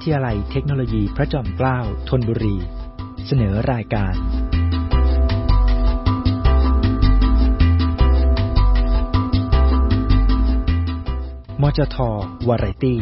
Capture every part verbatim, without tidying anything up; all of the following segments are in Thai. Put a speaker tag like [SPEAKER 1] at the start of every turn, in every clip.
[SPEAKER 1] ทยาลัยเทคโนโลยีพระจอมเกล้าธนบุรีเสนอรายการมจท.วาไรตี้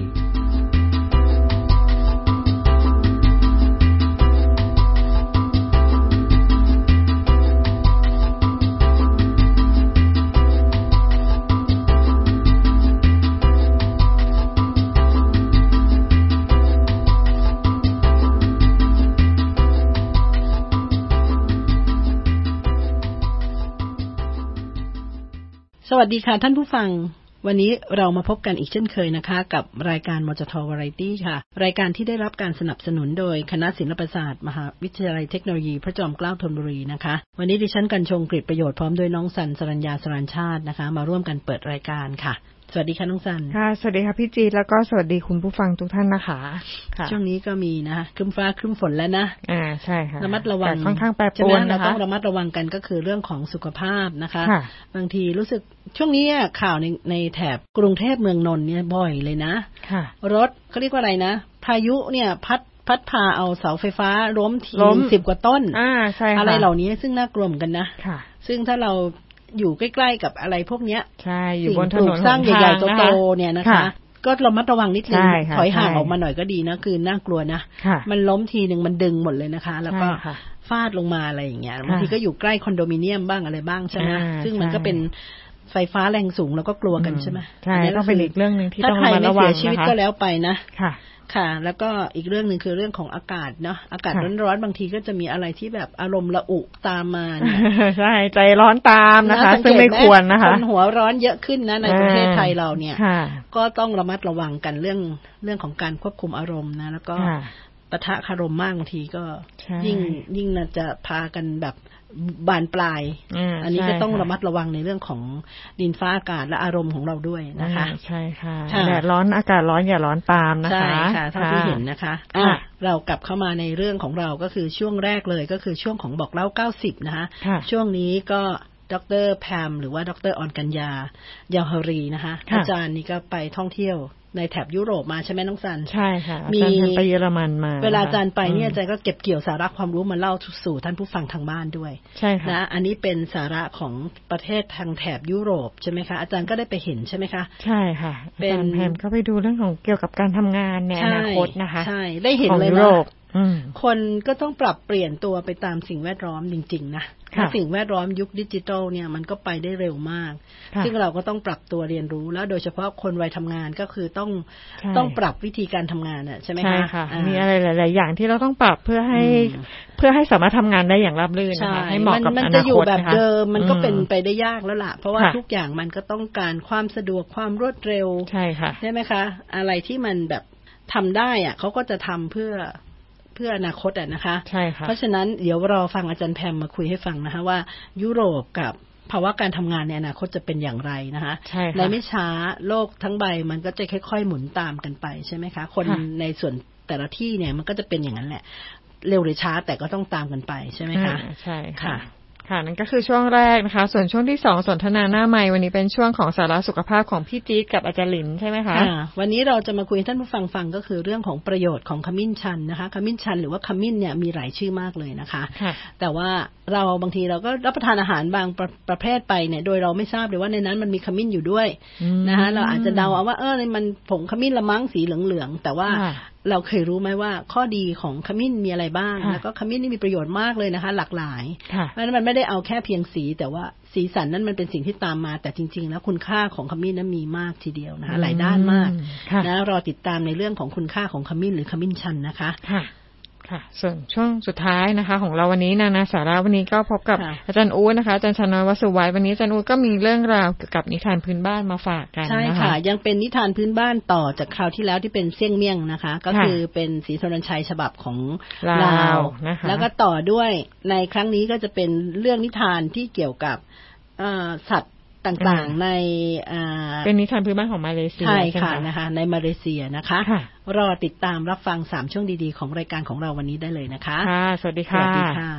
[SPEAKER 2] สวัสดีค่ะท่านผู้ฟังวันนี้เรามาพบกันอีกเช่นเคยนะคะกับรายการมจท.วาไรตี้ค่ะรายการที่ได้รับการสนับสนุนโดยคณะศิลปศาสตร์มหาวิทยาลัยเทคโนโลยีพระจอมเกล้าธนบุรีนะคะวันนี้ดิฉันกัญชงกฤษประโยชน์พร้อมด้วยน้องสันสรัญญาสรัญชาตินะคะมาร่วมกันเปิดรายการค่ะสวัสดีค่ะน้องสัน
[SPEAKER 3] ค่ะสวัสดีค่ะพี่จีแล้วก็สวัสดีคุณผู้ฟังทุกท่านนะคะค่ะ
[SPEAKER 2] ช่วงนี้ก็มีนะครึ้มฟ้าครึ้มฝนแล้วนะ
[SPEAKER 3] อ่าใช่ค่ะ
[SPEAKER 2] ระมัดระวัง
[SPEAKER 3] ค่อนข้างแปรปรวนนะคะ
[SPEAKER 2] เราต้องระมัดระวังกันก็คือเรื่องของสุขภาพนะคะบางทีรู้สึกช่วงนี้ข่าวในในแถบกรุงเทพเมืองนนท์เนี่ยบ่อยเลยนะรถเขาเรียกว่าอะไรนะพายุเนี่ยพัดพัดพาเอาเสาไฟฟ้าล้มทีสิบกว่าต้น
[SPEAKER 3] อ่าใช่ค่ะ
[SPEAKER 2] อะไรเหล่านี้ซึ่งน่ากลัวเหมือนกันนะซึ่งถ้าเราอยู่ใกล้ๆกับอะไรพวกเนี้ย
[SPEAKER 3] ใช่อยู่บนถนน
[SPEAKER 2] สร้างใหญ่ๆโตๆเนี่ยนะคะก็ระมัดระวังนิดนึงถอยห่างออกมาหน่อยก็ดีนะคือน่ากลัวนะมันล้มทีนึงมันดึงหมดเลยนะคะแล้วก็ฟาดลงมาอะไรอย่างเงี้ยบางทีก็อยู่ใกล้คอนโดมิเนียมบ้างอะไรบ้างใช่ไหมซึ่งมันก็เป็นไฟฟ้าแรงสูงแล้วก็กลัวกันใช่ไหม
[SPEAKER 3] ใช่ต้องเป็นอีกเรื่องนึงที่ต้องระมัดระวังนะคะถ้าใครไม่เสียชีวิต
[SPEAKER 2] ก็แล้วไปนะ
[SPEAKER 3] ค่ะ
[SPEAKER 2] ค่ะแล้วก็อีกเรื่องนึงคือเรื่องของอากาศเนาะอากาศร้อนๆบางทีก็จะมีอะไรที่แบบอารมณ์ระอุตามมาเนี่ย
[SPEAKER 3] ใช่ใจร้อนตามนะคะซึ่งไม่ควรนะคะ
[SPEAKER 2] คนหัวร้อนเยอะขึ้นนะในประเทศไทยเราเนี่ยก็ต้องระมัดระวังกันเรื่องเรื่องของการควบคุมอารมณ์นะแล้วก็ปะทะคารมมากบางทีก็ยิ่งยิ่งน่าจะพากันแบบบานปลายอันนี้ก็ต้องระมัดระวังในเรื่องของดินฟ้าอากาศและอารมณ์ของเราด้วยนะคะ
[SPEAKER 3] ใช่ค่ะแดดร้อนอากาศร้อนอย่าร้อนตามนะคะ
[SPEAKER 2] ใช่ค่ะเท่าที่เห็นนะคะอ่ะเรากลับเข้ามาในเรื่องของเราก็คือช่วงแรกเลยก็คือช่วงของบอกเล่าเก้าสิบนะคะช่วงนี้ก็ดร.แพมหรือว่าดร.ออนกัญญายาวหรีนะคะอาจารย์นี่ก็ไปท่องเที่ยวในแถบยุโรปมาใช่ไหมน้องสัน
[SPEAKER 3] ใช่ค่ะมีไปเยอรมันมา
[SPEAKER 2] เวลาอาจารย์ไปเนี่ยอาจารย์ก็เก็บเกี่ยวสาระความรู้มาเล่าสู่ท่านผู้ฟังทางบ้านด้วย
[SPEAKER 3] ใช่ค่ะ
[SPEAKER 2] นะอันนี้เป็นสาระของประเทศทางแถบยุโรปใช่ไหมคะอาจารย์ก็ได้ไปเห็นใช่ไหมคะ
[SPEAKER 3] ใช่ค่ะอาจารย์แพมก็ไปดูเรื่องของเกี่ยวกับการทำงานในอนาคตนะคะ
[SPEAKER 2] ใช่ได้เห็นเลยนะคนก็ต้องปรับเปลี่ยนตัวไปตามสิ่งแวดล้อมจริงๆนะสิ่งแวดล้อมยุคดิจิทัลเนี่ยมันก็ไปได้เร็วมากซึ่งเราก็ต้องปรับตัวเรียนรู้แล้วโดยเฉพาะคนวัยทำงานก็คือต้องต้องปรับวิธีการทำงานอ่ะใช่ไหมคะ
[SPEAKER 3] ใช่ค่ะมีอะไรหลายๆอย่างที่เราต้องปรับเพื่อให้เพื่อให้สามารถทำงานได้อย่างราบรื่นนะคะให้เหมาะกับอนาคต
[SPEAKER 2] มันจะอยู่แบบเดิมมันก็เป็นไปได้ยากแล้วล่ะเพราะว่าทุกอย่างมันก็ต้องการความสะดวกความรวดเร็ว
[SPEAKER 3] ใช่ค่ะ
[SPEAKER 2] ใช่ไหมคะอะไรที่มันแบบทำได้อ่ะเขาก็จะทำเพื่อเพื่ออนาคตอ่ะนะคะ
[SPEAKER 3] ใช่ค่ะ
[SPEAKER 2] เพราะฉะนั้นเดี๋ยวรอฟังอาจารย์แพมมาคุยให้ฟังนะคะว่ายุโรปกับภาวะการทำงานในอนาคตจะเป็นอย่างไรนะคะ
[SPEAKER 3] ใช่ค่ะ
[SPEAKER 2] ในไม่ช้าโลกทั้งใบมันก็จะค่อยๆหมุนตามกันไปใช่ไหมคะคนในส่วนแต่ละที่เนี่ยมันก็จะเป็นอย่างนั้นแหละเร็วหรือช้าแต่ก็ต้องตามกันไปใช่ไหมคะ
[SPEAKER 3] ใช่ค่ะค่ะนั่นก็คือช่วงแรกนะคะส่วนช่วงที่สองสนทนาหน้าไมค์วันนี้เป็นช่วงของสาระสุขภาพของพี่จี๊ดกับอาจารย์หลินใช่ไหมคะ
[SPEAKER 2] วันนี้เราจะมาคุยให้ท่านผู้ฟังฟังก็คือเรื่องของประโยชน์ของขมิ้นชันนะคะขมิ้นชันหรือว่าขมิ้นเนี่ยมีหลายชื่อมากเลยนะคะแต่ว่าเราบางทีเราก็รับประทานอาหารบางประประเภทไปเนี่ยโดยเราไม่ทราบเลยว่าในนั้นมันมีขมิ้นอยู่ด้วยนะคะเราอาจจะเดาเอาว่าเออมันผงขมิ้นละมั้งสีเหลืองๆแต่ว่าเราเคยรู้ไหมว่าข้อดีของขมิ้นมีอะไรบ้างแล้วก็ขมิ้นนี่มีประโยชน์มากเลยนะคะหลากหลายเพราะฉะนั้นมันไม่ได้เอาแค่เพียงสีแต่ว่าสีสันนั้นมันเป็นสิ่งที่ตามมาแต่จริงๆแล้วคุณค่าของขมิ้นนั้นมีมากทีเดียวนะคะหลายด้านมากนะรอติดตามในเรื่องของคุณค่าของขมิ้นหรือขมิ้นชันนะคะ
[SPEAKER 3] ค่ะส่วนช่วงสุดท้ายนะคะของเราวันนี้นานาสาระวันนี้ก็พบกับอาจารย์อู๊ดนะคะอาจารย์ชนอย วสุไว้วันนี้อาจารย์อู๊ดก็มีเรื่องราวเกี่ยวกับนิทานพื้นบ้านมาฝากกัน
[SPEAKER 2] ใช่ค่ะยังเป็นนิทานพื้นบ้านต่อจากคราวที่แล้วที่เป็นเสี่ยงเมี่ยงนะคะก็คือเป็นศรีสนนชัยฉบับของลาวนะคะแล้วก็ต่อด้วยในครั้งนี้ก็จะเป็นเรื่องนิทานที่เกี่ยวกับสัตว์ต่างๆใน
[SPEAKER 3] เป็นนิทานพื้นบ้านของมาเลเซีย
[SPEAKER 2] ใช่ค่ะนะคะในมาเลเซียนะคะรอติดตามรับฟังสามช่วงดีๆของรายการของเราวันนี้ได้เลยนะคะ
[SPEAKER 3] ค่ะสวัสดีค่ะสวัสดีค่ะ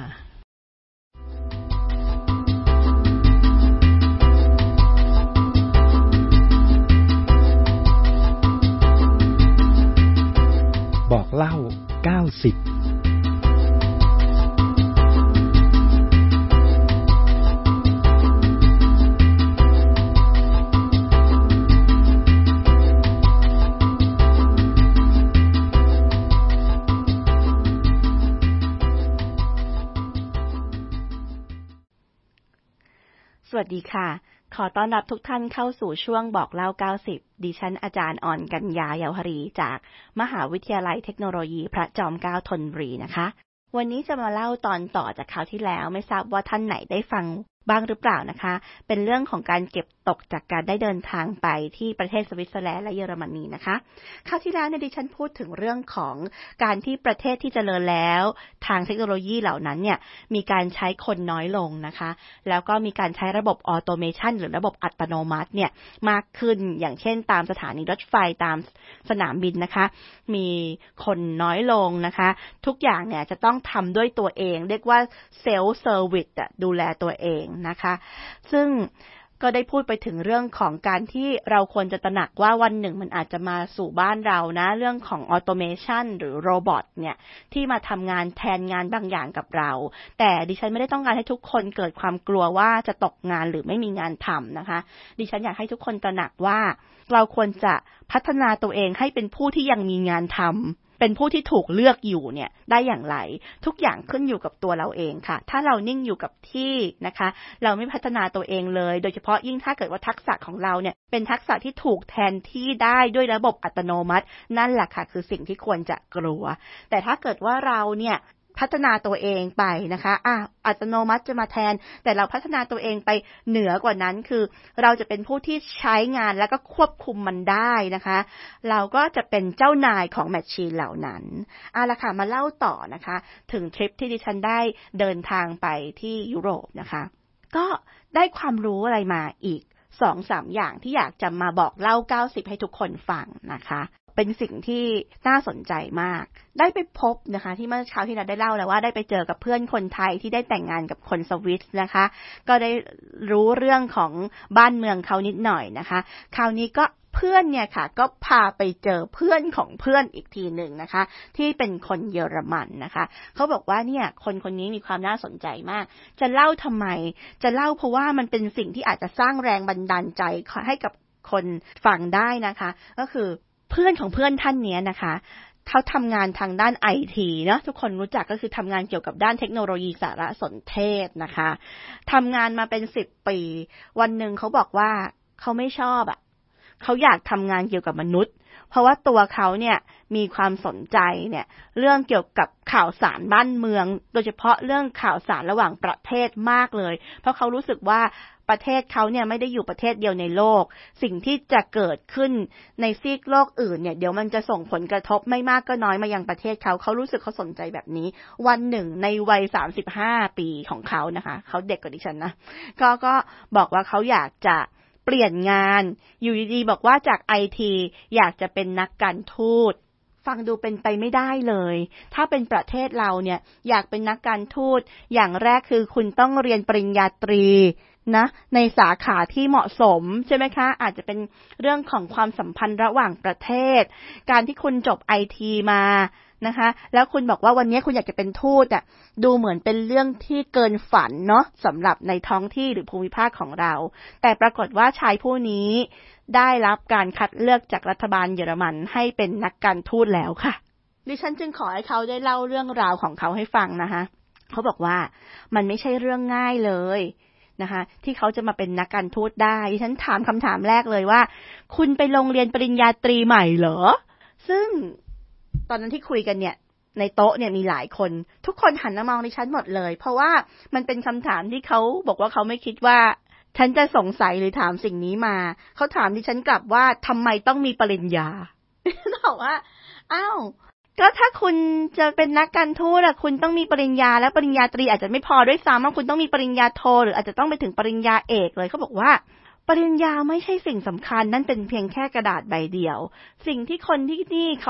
[SPEAKER 1] บอกเล่าเก้าสิบ
[SPEAKER 4] สวัสดีค่ะขอต้อนรับทุกท่านเข้าสู่ช่วงบอกเล่าเก้าสิบดิฉันอาจารย์อ่อนกัญญาเยาวหรีจากมหาวิทยาลัยเทคโนโลยีพระจอมเกล้าธนบุรีนะคะวันนี้จะมาเล่าตอนต่อจากคราวที่แล้วไม่ทราบว่าท่านไหนได้ฟังบ้างหรือเปล่านะคะเป็นเรื่องของการเก็บตกจากการได้เดินทางไปที่ประเทศสวิตเซอร์แลนด์และเยอรมนีนะคะคราวที่แล้วเนี่ยดิฉันพูดถึงเรื่องของการที่ประเทศที่เจริญแล้วทางเทคโนโลยีเหล่านั้นเนี่ยมีการใช้คนน้อยลงนะคะแล้วก็มีการใช้ระบบออโตเมชันหรือระบบอัตโนมัติเนี่ยมากขึ้นอย่างเช่นตามสถานีรถไฟตามสนามบินนะคะมีคนน้อยลงนะคะทุกอย่างเนี่ยจะต้องทำด้วยตัวเองเรียกว่าเซลฟ์เซอร์วิสดูแลตัวเองนะคะซึ่งก็ได้พูดไปถึงเรื่องของการที่เราควรจะตระหนักว่าวันหนึ่งมันอาจจะมาสู่บ้านเรานะเรื่องของออโตเมชันหรือโรบอทเนี่ยที่มาทำงานแทนงานบางอย่างกับเราแต่ดิฉันไม่ได้ต้องการให้ทุกคนเกิดความกลัวว่าจะตกงานหรือไม่มีงานทำนะคะดิฉันอยากให้ทุกคนตระหนักว่าเราควรจะพัฒนาตัวเองให้เป็นผู้ที่ยังมีงานทำเป็นผู้ที่ถูกเลือกอยู่เนี่ยได้อย่างไรทุกอย่างขึ้นอยู่กับตัวเราเองค่ะถ้าเรานิ่งอยู่กับที่นะคะเราไม่พัฒนาตัวเองเลยโดยเฉพาะยิ่งถ้าเกิดว่าทักษะของเราเนี่ยเป็นทักษะที่ถูกแทนที่ได้ด้วยระบบอัตโนมัตินั่นแหละค่ะคือสิ่งที่ควรจะกลัวแต่ถ้าเกิดว่าเราเนี่ยพัฒนาตัวเองไปนะคะอ่ะอัตโนมัติจะมาแทนแต่เราพัฒนาตัวเองไปเหนือกว่านั้นคือเราจะเป็นผู้ที่ใช้งานแล้วก็ควบคุมมันได้นะคะเราก็จะเป็นเจ้านายของแมชชีนเหล่านั้นเอาล่ะค่ะมาเล่าต่อนะคะถึงทริปที่ดิฉันได้เดินทางไปที่ยุโรปนะคะก็ได้ความรู้อะไรมาอีก สองถึงสาม อย่างที่อยากจะมาบอกเล่าเก้าสิบให้ทุกคนฟังนะคะเป็นสิ่งที่น่าสนใจมากได้ไปพบนะคะที่เมื่อเช้าที่เราได้เล่าแล้วว่าได้ไปเจอกับเพื่อนคนไทยที่ได้แต่งงานกับคนสวิสนะคะก็ได้รู้เรื่องของบ้านเมืองเขานิดหน่อยนะคะคราวนี้ก็เพื่อนเนี่ยค่ะก็พาไปเจอเพื่อนของเพื่อนอีกทีหนึ่งนะคะที่เป็นคนเยอรมันนะคะเขาบอกว่าเนี่ยคนคนนี้มีความน่าสนใจมากจะเล่าทำไมจะเล่าเพราะว่ามันเป็นสิ่งที่อาจจะสร้างแรงบันดาลใจให้กับคนฟังได้นะคะก็คือเพื่อนของเพื่อนท่านนี้นะคะเขาทำงานทางด้าน ไอ ที เนาะทุกคนรู้จักก็คือทำงานเกี่ยวกับด้านเทคโนโลยีสารสนเทศนะคะทำงานมาเป็นสิบปีวันหนึ่งเขาบอกว่าเขาไม่ชอบอ่ะเขาอยากทำงานเกี่ยวกับมนุษย์เพราะว่าตัวเขาเนี่ยมีความสนใจเนี่ยเรื่องเกี่ยวกับข่าวสารบ้านเมืองโดยเฉพาะเรื่องข่าวสารระหว่างประเทศมากเลยเพราะเขารู้สึกว่าประเทศเขาเนี่ยไม่ได้อยู่ประเทศเดียวในโลกสิ่งที่จะเกิดขึ้นในซีกโลกอื่นเนี่ยเดี๋ยวมันจะส่งผลกระทบไม่มากก็น้อยมายังประเทศเขาเขารู้สึกเขาสนใจแบบนี้วันหนึ่งในวัยสามสิบห้าปีของเขานะคะเขาเด็กกว่าดิฉันนะก็ก็บอกว่าเขาอยากจะเปลี่ยนงานอยู่ดีๆบอกว่าจาก ไอ ที อยากจะเป็นนักการทูตฟังดูเป็นไปไม่ได้เลยถ้าเป็นประเทศเราเนี่ยอยากเป็นนักการทูตอย่างแรกคือคุณต้องเรียนปริญญาตรีนะในสาขาที่เหมาะสมใช่ไหมคะอาจจะเป็นเรื่องของความสัมพันธ์ระหว่างประเทศการที่คุณจบ ไอ ที มานะคะแล้วคุณบอกว่าวันนี้คุณอยากจะเป็นทูตอ่ะดูเหมือนเป็นเรื่องที่เกินฝันเนาะสำหรับในท้องที่หรือภูมิภาคของเราแต่ปรากฏว่าชายผู้นี้ได้รับการคัดเลือกจากรัฐบาลเยอรมันให้เป็นนักการทูตแล้วค่ะดิฉันจึงขอให้เขาได้เล่าเรื่องราวของเขาให้ฟังนะคะเขาบอกว่ามันไม่ใช่เรื่องง่ายเลยนะคะที่เขาจะมาเป็นนักการทูตได้ดิฉันถามคำถามแรกเลยว่าคุณไปโรงเรียนปริญญาตรีใหม่เหรอซึ่งตอนนั้นที่คุยกันเนี่ยในโต๊ะเนี่ยมีหลายคนทุกคนหันมามองดิฉันหมดเลยเพราะว่ามันเป็นคำถามที่เขาบอกว่าเขาไม่คิดว่าฉันจะสงสัยหรือถามสิ่งนี้มาเขาถามดิฉันกลับว่าทำไมต้องมีปริญญาบอกว่าอ้าวก็ถ้าคุณจะเป็นนักการทูตอะคุณต้องมีปริญญาและปริญญาตรีอาจจะไม่พอด้วยซ้ำคุณต้องมีปริญญาโทหรืออาจจะต้องไปถึงปริญญาเอกเลยเขาบอกว่าปริญญาไม่ใช่สิ่งสำคัญนั่นเป็นเพียงแค่กระดาษใบเดียวสิ่งที่คนที่นี่เขา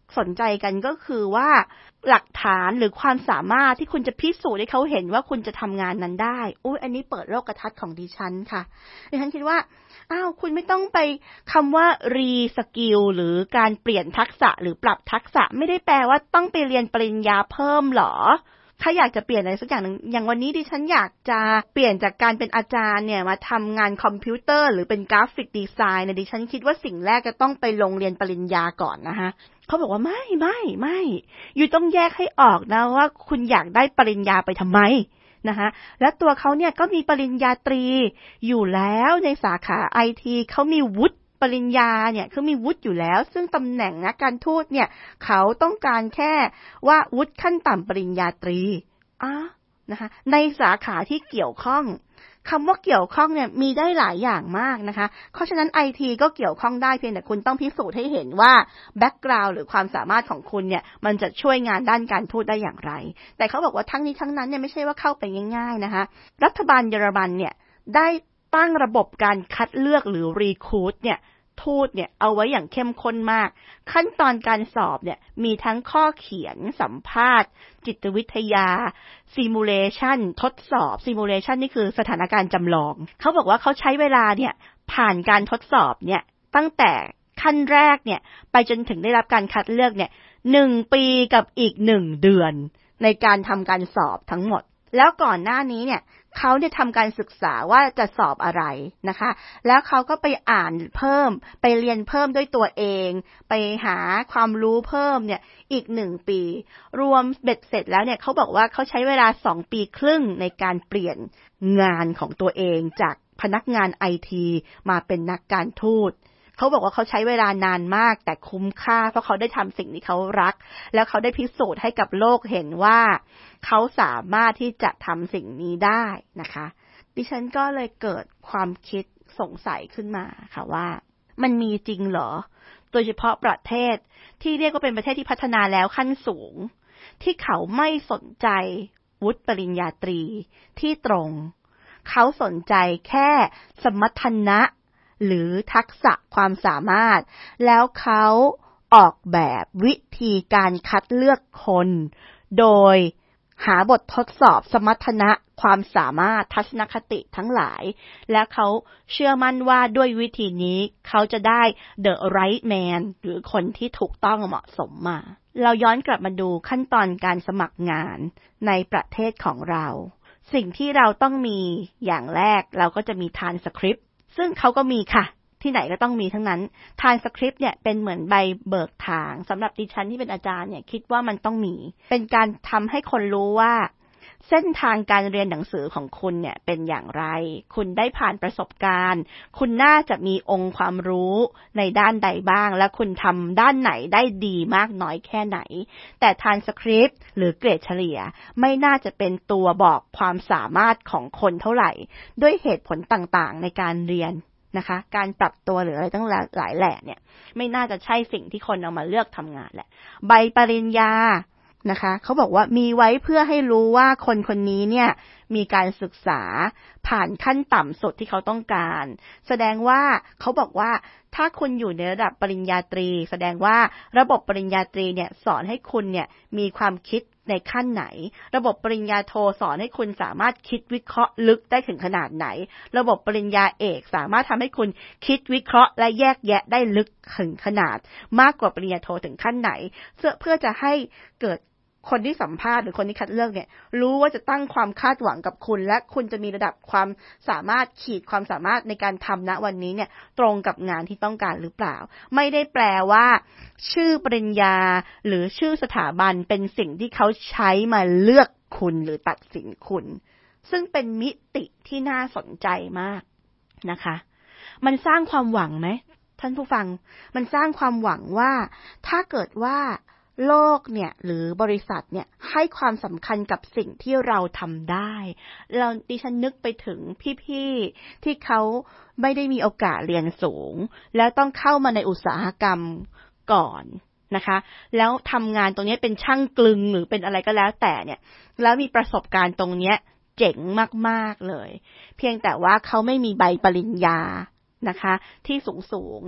[SPEAKER 4] สนใจกันก็คือว่าหลักฐานหรือความสามารถที่คุณจะพิสูจน์ให้เขาเห็นว่าคุณจะทำงานนั้นได้อุ๊ยอันนี้เปิดโลกทัศน์ของดิฉันค่ะดิฉันคิดว่าอ้าวคุณไม่ต้องไปคำว่ารีสกิลหรือการเปลี่ยนทักษะหรือปรับทักษะไม่ได้แปลว่าต้องไปเรียนปริญญาเพิ่มหรอถ้าอยากจะเปลี่ยนอะไรสักอย่างนึงอย่างวันนี้ดิฉันอยากจะเปลี่ยนจากการเป็นอาจารย์เนี่ยมาทำงานคอมพิวเตอร์หรือเป็นกราฟิกดีไซน์เนี่ยดิฉันคิดว่าสิ่งแรกจะต้องไปลงเรียนปริญญาก่อนนะคะเขาบอกว่าไม่ไม่ไม่อยู่ต้องแยกให้ออกนะว่าคุณอยากได้ปริญญาไปทำไมนะคะและตัวเขาเนี่ยก็มีปริญญาตรีอยู่แล้วในสาขา ไอ ที เขามีวุฒิปริญญาเนี่ยเขามีวุฒิอยู่แล้วซึ่งตำแหน่งนักการทูตเนี่ยเขาต้องการแค่ว่าวุฒิขั้นต่ำปริญญาตรีอ่ะนะคะในสาขาที่เกี่ยวข้องคำว่าเกี่ยวข้องเนี่ยมีได้หลายอย่างมากนะคะเพราะฉะนั้น ไอ ที ก็เกี่ยวข้องได้เพียงแต่คุณต้องพิสูจน์ให้เห็นว่าแบ็คกราวด์หรือความสามารถของคุณเนี่ยมันจะช่วยงานด้านการทูตได้อย่างไรแต่เขาบอกว่าทั้งนี้ทั้งนั้นเนี่ยไม่ใช่ว่าเข้าไปง่ายๆนะคะรัฐบาลเยอรมันเนี่ยได้ตั้งระบบการคัดเลือกหรือรีครูทเนี่ยทูตเนี่ยเอาไว้อย่างเข้มข้นมากขั้นตอนการสอบเนี่ยมีทั้งข้อเขียนสัมภาษณ์จิตวิทยาซิมูเลชันทดสอบซิมูเลชันนี่คือสถานการณ์จำลองเขาบอกว่าเขาใช้เวลาเนี่ยผ่านการทดสอบเนี่ยตั้งแต่ขั้นแรกเนี่ยไปจนถึงได้รับการคัดเลือกเนี่ยหนึ่งปีกับอีกหนึ่งเดือนในการทำการสอบทั้งหมดแล้วก่อนหน้านี้เนี่ยเขาได้ทำการศึกษาว่าจะสอบอะไรนะคะแล้วเขาก็ไปอ่านเพิ่มไปเรียนเพิ่มด้วยตัวเองไปหาความรู้เพิ่มเนี่ยอีกหนึ่งปีรวมเบ็ดเสร็จแล้วเนี่ยเขาบอกว่าเขาใช้เวลาสองปีครึ่งในการเปลี่ยนงานของตัวเองจากพนักงาน ไอ ที มาเป็นนักการทูตเขาบอกว่าเขาใช้เวลานานมากแต่คุ้มค่าเพราะเขาได้ทำสิ่งที่เขารักแล้วเขาได้พิสูจน์ให้กับโลกเห็นว่าเขาสามารถที่จะทำสิ่งนี้ได้นะคะดิฉันก็เลยเกิดความคิดสงสัยขึ้นมาค่ะว่ามันมีจริงเหรอโดยเฉพาะประเทศที่เรียกว่าเป็นประเทศที่พัฒนาแล้วขั้นสูงที่เขาไม่สนใจวุฒิปริญญาตรีที่ตรงเขาสนใจแค่สมรรถนะหรือทักษะความสามารถแล้วเขาออกแบบวิธีการคัดเลือกคนโดยหาบททดสอบสมรรถนะความสามารถทัศนคติทั้งหลายและเขาเชื่อมั่นว่าด้วยวิธีนี้เขาจะได้ the right man หรือคนที่ถูกต้องเหมาะสมมาเราย้อนกลับมาดูขั้นตอนการสมัครงานในประเทศของเราสิ่งที่เราต้องมีอย่างแรกเราก็จะมี transcriptซึ่งเขาก็มีค่ะที่ไหนก็ต้องมีทั้งนั้น transcript เนี่ยเป็นเหมือนใบเบิกทางสำหรับดิฉันที่เป็นอาจารย์เนี่ยคิดว่ามันต้องมีเป็นการทำให้คนรู้ว่าเส้นทางการเรียนหนังสือของคุณเนี่ยเป็นอย่างไรคุณได้ผ่านประสบการณ์คุณน่าจะมีองค์ความรู้ในด้านใดบ้างและคุณทำด้านไหนได้ดีมากน้อยแค่ไหนแต่ transcript หรือเกรดเฉลี่ยไม่น่าจะเป็นตัวบอกความสามารถของคนเท่าไหร่ด้วยเหตุผลต่างๆในการเรียนนะคะการปรับตัวหรืออะไรตั้งหลายแหล่เนี่ยไม่น่าจะใช่สิ่งที่คนเอามาเลือกทำงานแหละใบปริญญานะคะเขาบอกว่ามีไว้เพื่อให้รู้ว่าคนคนนี้เนี่ยมีการศึกษาผ่านขั้นต่ำสุดที่เขาต้องการแสดงว่าเขาบอกว่าถ้าคุณอยู่ในระดับปริญญาตรีแสดงว่าระบบปริญญาตรีเนี่ยสอนให้คุณเนี่ยมีความคิดในขั้นไหนระบบปริญญาโทสอนให้คุณสามารถคิดวิเคราะห์ลึกได้ถึงขนาดไหนระบบปริญญาเอกสามารถทำให้คุณคิดวิเคราะห์และแยกแยะได้ลึกถึงขนาดมากกว่าปริญญาโทถึงขั้นไหนเพื่อเพื่อจะให้เกิดคนที่สัมภาษณ์หรือคนที่คัดเลือกเนี่ยรู้ว่าจะตั้งความคาดหวังกับคุณและคุณจะมีระดับความสามารถขีดความสามารถในการทำณวันนี้เนี่ยตรงกับงานที่ต้องการหรือเปล่าไม่ได้แปลว่าชื่อปริญญาหรือชื่อสถาบันเป็นสิ่งที่เขาใช้มาเลือกคุณหรือตัดสินคุณซึ่งเป็นมิติที่น่าสนใจมากนะคะมันสร้างความหวังไหมท่านผู้ฟังมันสร้างความหวังว่าถ้าเกิดว่าโลกเนี่ยหรือบริษัทเนี่ยให้ความสำคัญกับสิ่งที่เราทำได้เราดิฉันนึกไปถึงพี่ๆที่เขาไม่ได้มีโอกาสเรียนสูงแล้วต้องเข้ามาในอุตสาหกรรมก่อนนะคะแล้วทำงานตรงนี้เป็นช่างกลึงหรือเป็นอะไรก็แล้วแต่เนี่ยแล้วมีประสบการณ์ตรงนี้เจ๋งมากๆเลยเพียงแต่ว่าเขาไม่มีใบปริญญานะคะที่สูงๆเนี่ย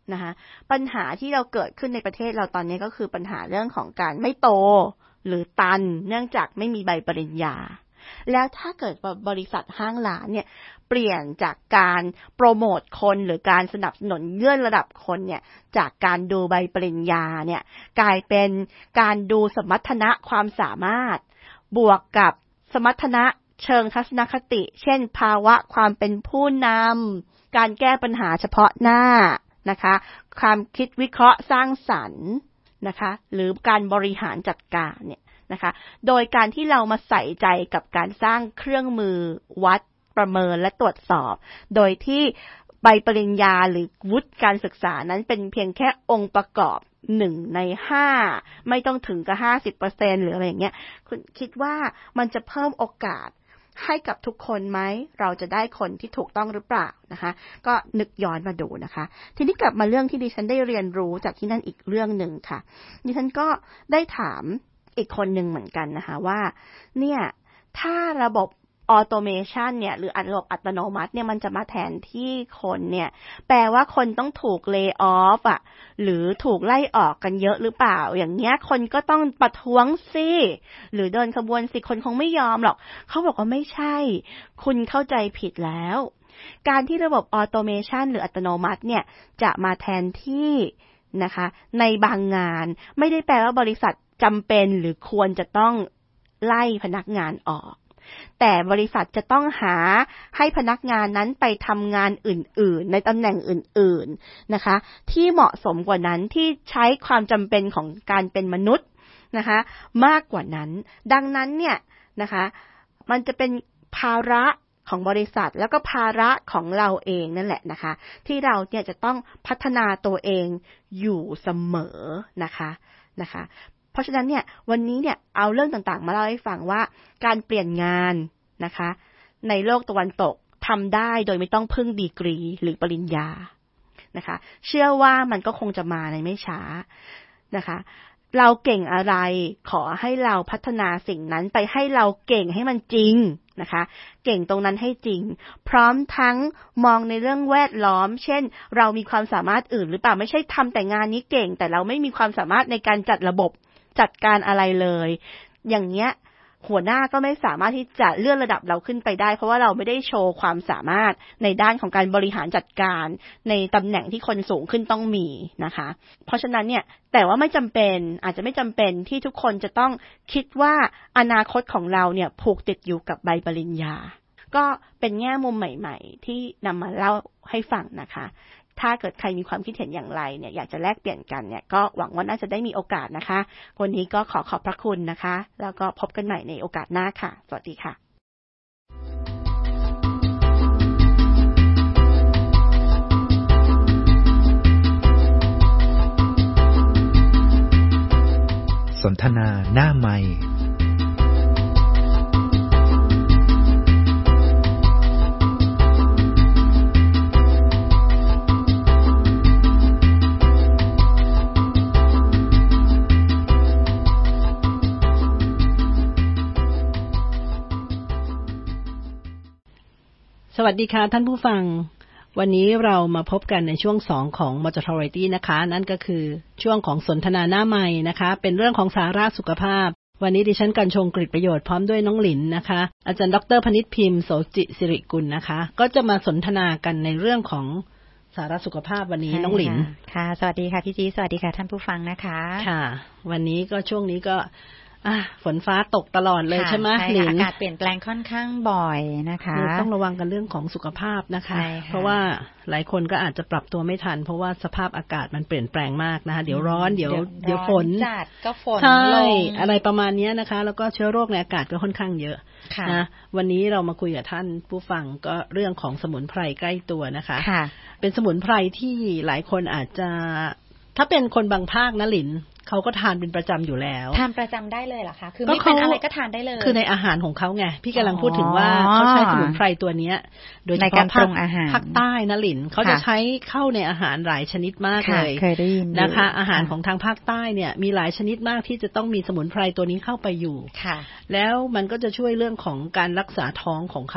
[SPEAKER 4] นะคะปัญหาที่เราเกิดขึ้นในประเทศเราตอนนี้ก็คือปัญหาเรื่องของการไม่โตหรือตันเนื่องจากไม่มีใบปริญญาแล้วถ้าเกิดบริษัทห้างร้านเนี่ยเปลี่ยนจากการโปรโมทคนหรือการสนับสนุนเลื่อนระดับคนเนี่ยจากการดูใบปริญญาเนี่ยกลายเป็นการดูสมรรถนะความสามารถบวกกับสมรรถนะเชิงทัศนคติเช่นภาวะความเป็นผู้นำการแก้ปัญหาเฉพาะหน้านะคะความคิดวิเคราะห์สร้างสรรค์นะคะหรือการบริหารจัดการเนี่ยนะคะโดยการที่เรามาใส่ใจกับการสร้างเครื่องมือวัดประเมินและตรวจสอบโดยที่ใบปริญญาหรือวุฒิการศึกษานั้นเป็นเพียงแค่องค์ประกอบหนึ่งในห้าไม่ต้องถึงกับ ห้าสิบเปอร์เซ็นต์ หรืออะไรอย่างเงี้ยคุณคิดว่ามันจะเพิ่มโอกาสให้กับทุกคนไหมเราจะได้คนที่ถูกต้องหรือเปล่านะคะก็นึกย้อนมาดูนะคะทีนี้กลับมาเรื่องที่ดิฉันได้เรียนรู้จากที่นั่นอีกเรื่องหนึ่งค่ะดิฉันก็ได้ถามอีกคนหนึ่งเหมือนกันนะคะว่าเนี่ยถ้าระบบออโตเมชันเนี่ยหรือระบบอัตโนมัติเนี่ยมันจะมาแทนที่คนเนี่ยแปลว่าคนต้องถูกเลย์ออฟอ่ะหรือถูกไล่ออกกันเยอะหรือเปล่าอย่างเงี้ยคนก็ต้องประท้วงสิหรือเดินขบวนสิคนคงไม่ยอมหรอกเขาบอกว่าไม่ใช่คุณเข้าใจผิดแล้วการที่ระบบออโตเมชันหรืออัตโนมัติเนี่ยจะมาแทนที่นะคะในบางงานไม่ได้แปลว่าบริษัทจำเป็นหรือควรจะต้องไล่พนักงานออกแต่บริษัทจะต้องหาให้พนักงานนั้นไปทำงานอื่นๆในตำแหน่งอื่นๆนะคะที่เหมาะสมกว่านั้นที่ใช้ความจำเป็นของการเป็นมนุษย์นะคะมากกว่านั้นดังนั้นเนี่ยนะคะมันจะเป็นภาระของบริษัทแล้วก็ภาระของเราเองนั่นแหละนะคะที่เราเนี่ยจะต้องพัฒนาตัวเองอยู่เสมอนะคะนะคะเพราะฉะนั้นเนี่ยวันนี้เนี่ยเอาเรื่องต่างๆมาเล่าให้ฟังว่าการเปลี่ยนงานนะคะในโลกตะวันตกทำได้โดยไม่ต้องพึ่งดีกรีหรือปริญญานะคะเชื่อว่ามันก็คงจะมาในไม่ช้านะคะเราเก่งอะไรขอให้เราพัฒนาสิ่งนั้นไปให้เราเก่งให้มันจริงนะคะเก่งตรงนั้นให้จริงพร้อมทั้งมองในเรื่องแวดล้อมเช่นเรามีความสามารถอื่นหรือเปล่าไม่ใช่ทำแต่งานนี้เก่งแต่เราไม่มีความสามารถในการจัดระบบจัดการอะไรเลยอย่างเงี้ยหัวหน้าก็ไม่สามารถที่จะเลื่อนระดับเราขึ้นไปได้เพราะว่าเราไม่ได้โชว์ความสามารถในด้านของการบริหารจัดการในตำแหน่งที่คนสูงขึ้นต้องมีนะคะเพราะฉะนั้นเนี่ยแต่ว่าไม่จำเป็นอาจจะไม่จำเป็นที่ทุกคนจะต้องคิดว่าอนาคตของเราเนี่ยผูกติดอยู่กับใบปริญญาก็เป็นแง่มุมใหม่ๆที่นำมาเล่าให้ฟังนะคะถ้าเกิดใครมีความคิดเห็นอย่างไรเนี่ยอยากจะแลกเปลี่ยนกันเนี่ยก็หวังว่าน่าจะได้มีโอกาสนะคะวันนี้ก็ขอขอบพระคุณนะคะแล้วก็พบกันใหม่ในโอกาสหน้าค่ะสวัสดีค่ะ
[SPEAKER 1] สนทนาหน้าไมค์
[SPEAKER 2] สวัสดีค่ะท่านผู้ฟังวันนี้เรามาพบกันในช่วงสองของ Majority นะคะนั่นก็คือช่วงของสนทนาหน้าไมค์นะคะเป็นเรื่องของสาระสุขภาพวันนี้ดิฉันกัญชงกฤษประโยชน์พร้อมด้วยน้องหลินนะคะอาจารย์ดร.พนิษฐ์พิมพ์โสจิสิริกุลนะคะก็จะมาสนทนากันในเรื่องของสาระสุขภาพวันนี้น้องหลิน
[SPEAKER 5] ค่ะสวัสดีค่ะพี่จีสวัสดีค่ะท่านผู้ฟังนะคะ
[SPEAKER 2] ค่ะวันนี้ก็ช่วงนี้ก็อ่ะฝนฟ้าตกตลอดเลยใช่ไหมหลิน
[SPEAKER 5] อากาศเปลี่ยนแปลงค่อนข้างบ่อยนะคะ
[SPEAKER 2] ต้องระวังกันเรื่องของสุขภาพนะคะเพราะว่าหลายคนก็อาจจะปรับตัวไม่ทันเพราะว่าสภาพอากาศมันเปลี่ยนแปลงมากนะคะเดี๋ยวร้อนเดี๋ยวเดี๋ยวฝน
[SPEAKER 5] จัดก็ฝน
[SPEAKER 2] ใช่อะไรประมาณนี้นะคะแล้วก็เชื้อโรคในอากาศก็ค่อนข้างเยอะนะวันนี้เรามาคุยกับท่านผู้ฟังก็เรื่องของสมุนไพรใกล้ตัวนะคะเป็นสมุนไพรที่หลายคนอาจจะถ้าเป็นคนบางภาคนะหลินเขาก็ทานเป็นประจำอยู่แล้ว
[SPEAKER 5] ทานประจำได้เลยเหรอคะคือไม่เป็นอะไรก็ทานได้เลย
[SPEAKER 2] คือในอาหารของเขาไงพี่กำลังพูดถึงว่าเขาใช้สมุนไพรตัวเนี้ยโดยเฉพาะภาคภาคใต้นะหลินเขาจะใช้เข้าในอาหารหลายชนิดมากเลยนะคะอาหารของทางภาคใต้เนี่ยมีหลายชนิดมากที่จะต้องมีสมุนไพรตัวนี้เข้าไปอยู่แล้วมันก็จะช่วยเรื่องของการรักษาท้องของเขาอะ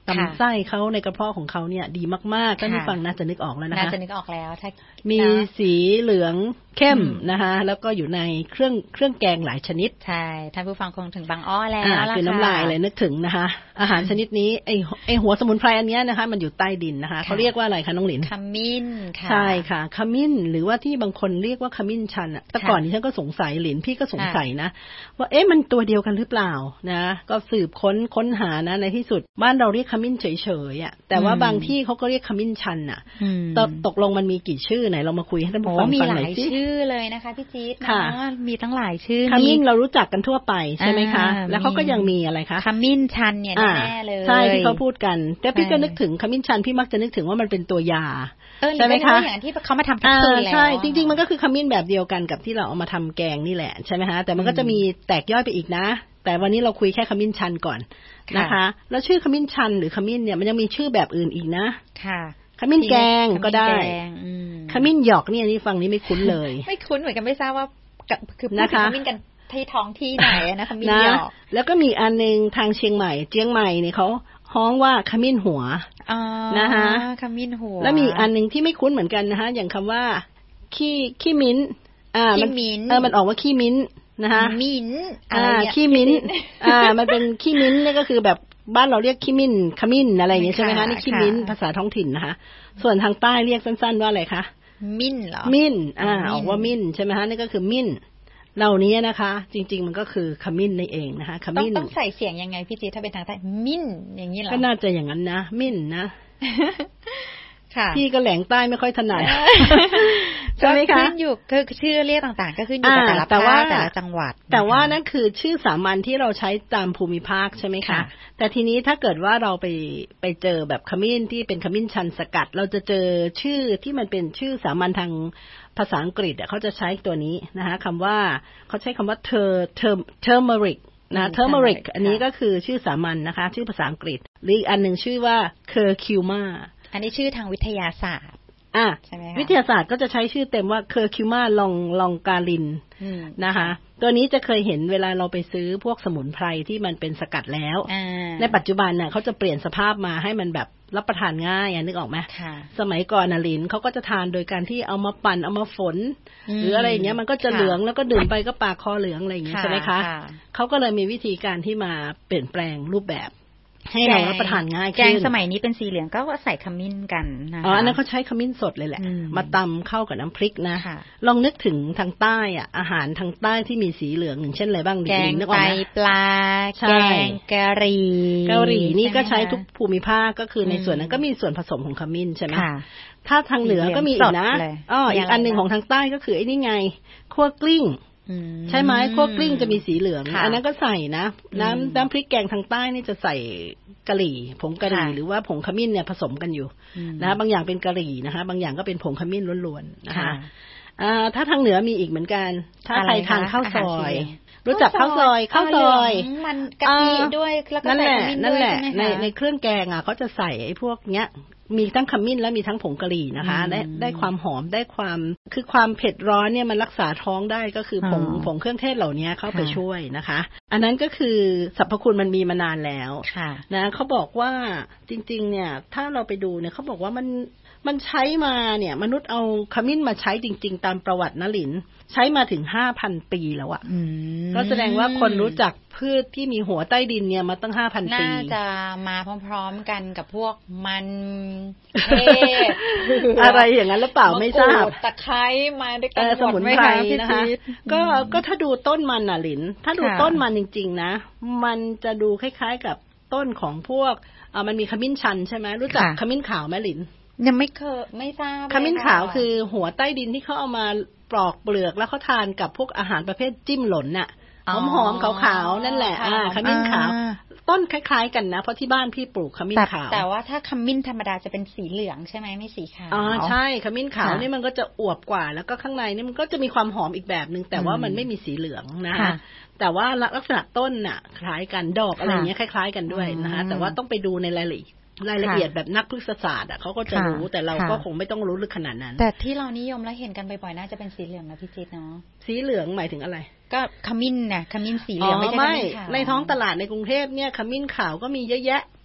[SPEAKER 2] ลำไส้เขาในกระเพาะของเขาเนี่ยดีมากๆท่านผู้ฟังน่าจะนึกออกแล้วนะคะ
[SPEAKER 5] น่าจะนึกออกแล้วถ้า
[SPEAKER 2] มีสีเหลืองเข้มนะคะแล้วก็อยู่ในเครื่องเครื่องแกงหลายชนิด
[SPEAKER 5] ใช่ท่านผู้ฟังคงถึงบางอ้อแล้วล่ะค่ะ
[SPEAKER 2] คือน้ำลายเลยนึกถึงนะคะอาหารชนิดนี้ไอไอหัวสมุนไพรอันนี้นะคะมันอยู่ใต้ดินนะคะเขาเรียกว่าอะไรคะน้องหลิน
[SPEAKER 5] ขมิ้นค่ะ
[SPEAKER 2] ใช่ค่ะขมิ้นหรือว่าที่บางคนเรียกว่าขมิ้นชันอ่ะแต่ก่อนนี้ฉันก็สงสัยหลินพี่ก็สงสัยนะว่าเอ๊ะมันตัวเดียวกันหรือเปล่านะก็สืบค้นค้นหานะในที่สุดบ้านเราเรียกขมิ้นเฉยๆอ่ะแต่ว่าบางที่เขาก็เรียกขมิ้นชันอ่ะตกลงมันมีกี่ชื่อไหนเรามาคุยให้ท่านผู้ฟังฟังหน่อยสิ
[SPEAKER 5] มีหลายชื่อเลยนะคะพี่จี๊ดนะมีตั้งหลายชื่อ
[SPEAKER 2] ขมิ้นเรารู้จักกันทั่วไปใช่ไหมคะแล้วเขาก็ยังมีอะไรคะ
[SPEAKER 5] ขมิ้นชันเนี่ยแน่เลย
[SPEAKER 2] ใช่ที่เขาพูดกันแต่พี่ก็นึกถึงขมิ้นชันพี่มักจะนึกถึงว่ามันเป็นตัวยา
[SPEAKER 5] ใช่ไหมคะอย่างที่เขามาทำแคปซูลแล้ว
[SPEAKER 2] ใช่จริงๆมันก็คือขมิ้นแบบเดียวกันกับที่เราเอามาทำแกงนี่แหละใช่ไหมคะแต่มันก็จะมีแตกย่อยไปอีกนะแต่วันนี้เราคุยแค่ขมิ้นชันก่อนนะคะแล้วชื่อขมิ้นชันหรือขมิ้นเนี่ยมันยังมีชื่อแบบอื่นอีกนะ
[SPEAKER 5] ค่ะ
[SPEAKER 2] ขมิ้นแกงก็ได้ขมิ้นหยอกเนี่ยนี่ฟังนี้ไม่คุ้นเลย
[SPEAKER 5] ไม่คุ้นเหมือนกันไม่ทราบว่าคือพูดถึงขมิ้นกันที่ท้องที่ไหนนะขมิ้นหยอก
[SPEAKER 2] แล้วก็มีอันนึงทางเชียงใหม่เจียงใหม่เนี่ยเขาฮ้องว่าขมิ้นหัว
[SPEAKER 5] นะคะขมิ้นหัว
[SPEAKER 2] แล้วมีอันนึงที่ไม่คุ้นเหมือนกันนะคะอย่างคำว่าขี้ขี้มิ้นอ่ามันเออมันออกว่าขี้มิ้นนะคะ
[SPEAKER 5] มิ้น
[SPEAKER 2] อ่าขี้มิ้นอ่ามันเป็นขี้มิ้นนี่ก็คือแบบบ้านเราเรียกขี้มิ้นขมิ้นอะไรอย่างเงี้ยใช่ไหมคะนี่ขี้มิ้นภาษาท้องถิ่นนะคะส่วนทางใต้เรียกสั้นๆว่าอะไรคะ
[SPEAKER 5] มิ้นเหรอ
[SPEAKER 2] มิ้นอ่าออกว่ามิ้นใช่ไหมคะนี่ก็คือมิ้นเหล่านี้นะคะจริงๆมันก็คือขมิ้นนี่เองนะคะขมิ้น
[SPEAKER 5] ต้องใส่เสียงยังไงพี่จีถ้าเป็นทางใต้มิ้นอย่างนี้เหรอ
[SPEAKER 2] ก็น่าจะอย่างนั้นนะมิ้นนะพี่ก็แหลงใต้ไม่ค่อยถนัด
[SPEAKER 5] ใช่ไหมคะขึ้นอยู่คือชื่อเรียกต่างๆก็ขึ้นอยู่กับแต่ละภาคแต่ละจังหวัด
[SPEAKER 2] แต่ว่านั่นคือชื่อสามัญที่เราใช้ตามภูมิภาคใช่ไหมคะแต่ทีนี้ถ้าเกิดว่าเราไปไปเจอแบบขมิ้นที่เป็นขมิ้นชันสกัดเราจะเจอชื่อที่มันเป็นชื่อสามัญทางภาษาอังกฤษเขาจะใช้ตัวนี้นะคะคำว่าเขาใช้คำว่า ter ter turmeric นะ turmeric อันนี้ก็คือชื่อสามัญนะคะชื่อภาษาอังกฤษหรืออีกอันหนึ่งชื่อว่า curcuma
[SPEAKER 5] อันนี้ชื่อทางวิทยาศาสตร์
[SPEAKER 2] อ่ะวิทยาศาสตร์ก็จะใช้ชื่อเต็มว่า curcuma long longarin นะคะตัวนี้จะเคยเห็นเวลาเราไปซื้อพวกสมุนไพรที่มันเป็นสกัดแล้วในปัจจุบันน่ะเขาจะเปลี่ยนสภาพมาให้มันแบบรับประทานง่ายอ่ะนึกออกไหมสมัยก่อนน่ะลินเขาก็จะทานโดยการที่เอามาปั่นเอามาฝนหรืออะไรอย่างเงี้ยมันก็จะเหลืองแล้วก็ดื่มไปก็ปากคอเหลืองอะไรอย่างเงี้ยใช่ไหมคะเขาก็เลยมีวิธีการที่มาเปลี่ยนแปลงรูปแบบให้เรารับประทานง่ายขึ้น
[SPEAKER 5] แกงสมัยนี้เป็นสีเหลืองก็ใส่ขมิ้นกันนะคะ
[SPEAKER 2] อ๋ออันนั้นเขาใช้ขมิ้นสดเลยแหละมาตำเข้ากับน้ำพริกนะลองนึกถึงทางใต้อ่ะอาหารทางใต้ที่มีสีเหลืองอย่างเช่นอะไรบ้าง
[SPEAKER 5] แกงไตปลาแกงกะหรี่
[SPEAKER 2] กะหรี่นี่ก็ใช้ทุกภูมิภาคก็คือในส่วนนั้นก็มีส่วนผสมของขมิ้นใช่ไหมถ้าทางเหนือก็มีอีกนะอ๋ออีกอันนึงของทางใต้ก็คือไอ้นี่ไงคั่วกลิ้งใช่ไหมคั่วกลิ้งจะมีสีเหลืองอันนั้นก็ใส่นะน้ำน้ำพริกแกงทางใต้นี่จะใส่กะหรี่ผงกะหรี่หรือว่าผงขมิ้นเนี่ยผสมกันอยู่นะบางอย่างเป็นกะหรี่นะคะบางอย่างก็เป็นผงขมิ้นล้วนๆนะคะถ้าทางเหนือมีอีกเหมือนกันถ้าใครทานข้าวซอยรู้จักข้าวซอยข้าวซอย
[SPEAKER 5] มันกะทิด้วยแล้วก็ใส่ขมิ้นด้วย
[SPEAKER 2] นั่นแหละในในเครื่องแกงอ่ะเขาจะใส่ไอ้พวกเนี้ยมีทั้งขมิ้นและมีทั้งผงกะหรี่นะคะได้ได้ความหอมได้ความคือความเผ็ดร้อนเนี่ยมันรักษาท้องได้ก็คือผงผงเครื่องเทศเหล่านี้เข้าไปช่วยนะคะอันนั้นก็คือสรรพคุณมันมีมานานแล้วนะเขาบอกว่าจริงๆเนี่ยถ้าเราไปดูเนี่ยเขาบอกว่ามันมันใช้มาเนี่ยมนุษย์เอาขมิ้นมาใช้จริงๆตามประวัตินะหลินใช้มาถึง ห้าพัน ปีแล้วอ่ะก็แสดงว่าคนรู้จักพืชที่มีหัวใต้ดินเนี่ยมาตั้ง ห้าพัน ปี
[SPEAKER 5] น่าจะมาพร้อมๆกันกับพวกมันเทศ
[SPEAKER 2] อะไรอย่างนั้นหรือเปล่าไม่ทราบ
[SPEAKER 5] ตะไคร้มาด้วยกัน
[SPEAKER 2] สมุนไพรนะคะก็ก็ถ้าดูต้นมันน่ะหลินถ้าดูต้นมันจริงๆนะมันจะดูคล้ายๆกับต้นของพวกอ่ามันมีขมิ้นชันใช่ไหมรู้จักขมิ้นขาวไหมหลิน
[SPEAKER 5] ยังไม่เคยไม่ทราบ
[SPEAKER 2] ขมิ้นขาวคือหัวใต้ดินที่เขาเอามาปลอกเปลือกแล้วเขาทานกับพวกอาหารประเภทจิ้มหล่นน่ะหอมๆขาวๆนั่นแหละอ่าขมิ้นขาวต้นคล้ายๆกันนะเพราะที่บ้านพี่ปลูกขมิ้นขาว
[SPEAKER 5] แต่ว่าถ้าขมิ้นธรรมดาจะเป็นสีเหลืองใช่ไหมไม่สีขาว
[SPEAKER 2] อ๋อใช่ขมิ้นขาวนี่มันก็จะอวบกว่าแล้วก็ข้างในนี่มันก็จะมีความหอมอีกแบบนึงแต่ว่ามันไม่มีสีเหลืองนะคะแต่ว่าลักษณะต้นน่ะคล้ายกันดอกอะไรอย่างเงี้ยคล้ายๆกันด้วยนะคะแต่ว่าต้องไปดูในรายละเอียดรายละเอียดแบบนักพฤกษศาสตร์อ่ะเขาก็จะรู้แต่เราก็คงไม่ต้องรู้ลึกขนาดนั้น
[SPEAKER 5] แต่ที่เรานิยมและเห็นกันบ่อยๆน่าจะเป็นสีเหลืองนะพี่จิ๊ดเนาะ
[SPEAKER 2] สีเหลืองหมายถึงอะไร
[SPEAKER 5] ก็ขมิ้นน่ะขมิ้นสีเหลืองไม่ใช่ขมิ้นขาว
[SPEAKER 2] ในท้องตลาดในกรุงเทพเนี่ยขมิ้นขาวก็มีเยอะแยะ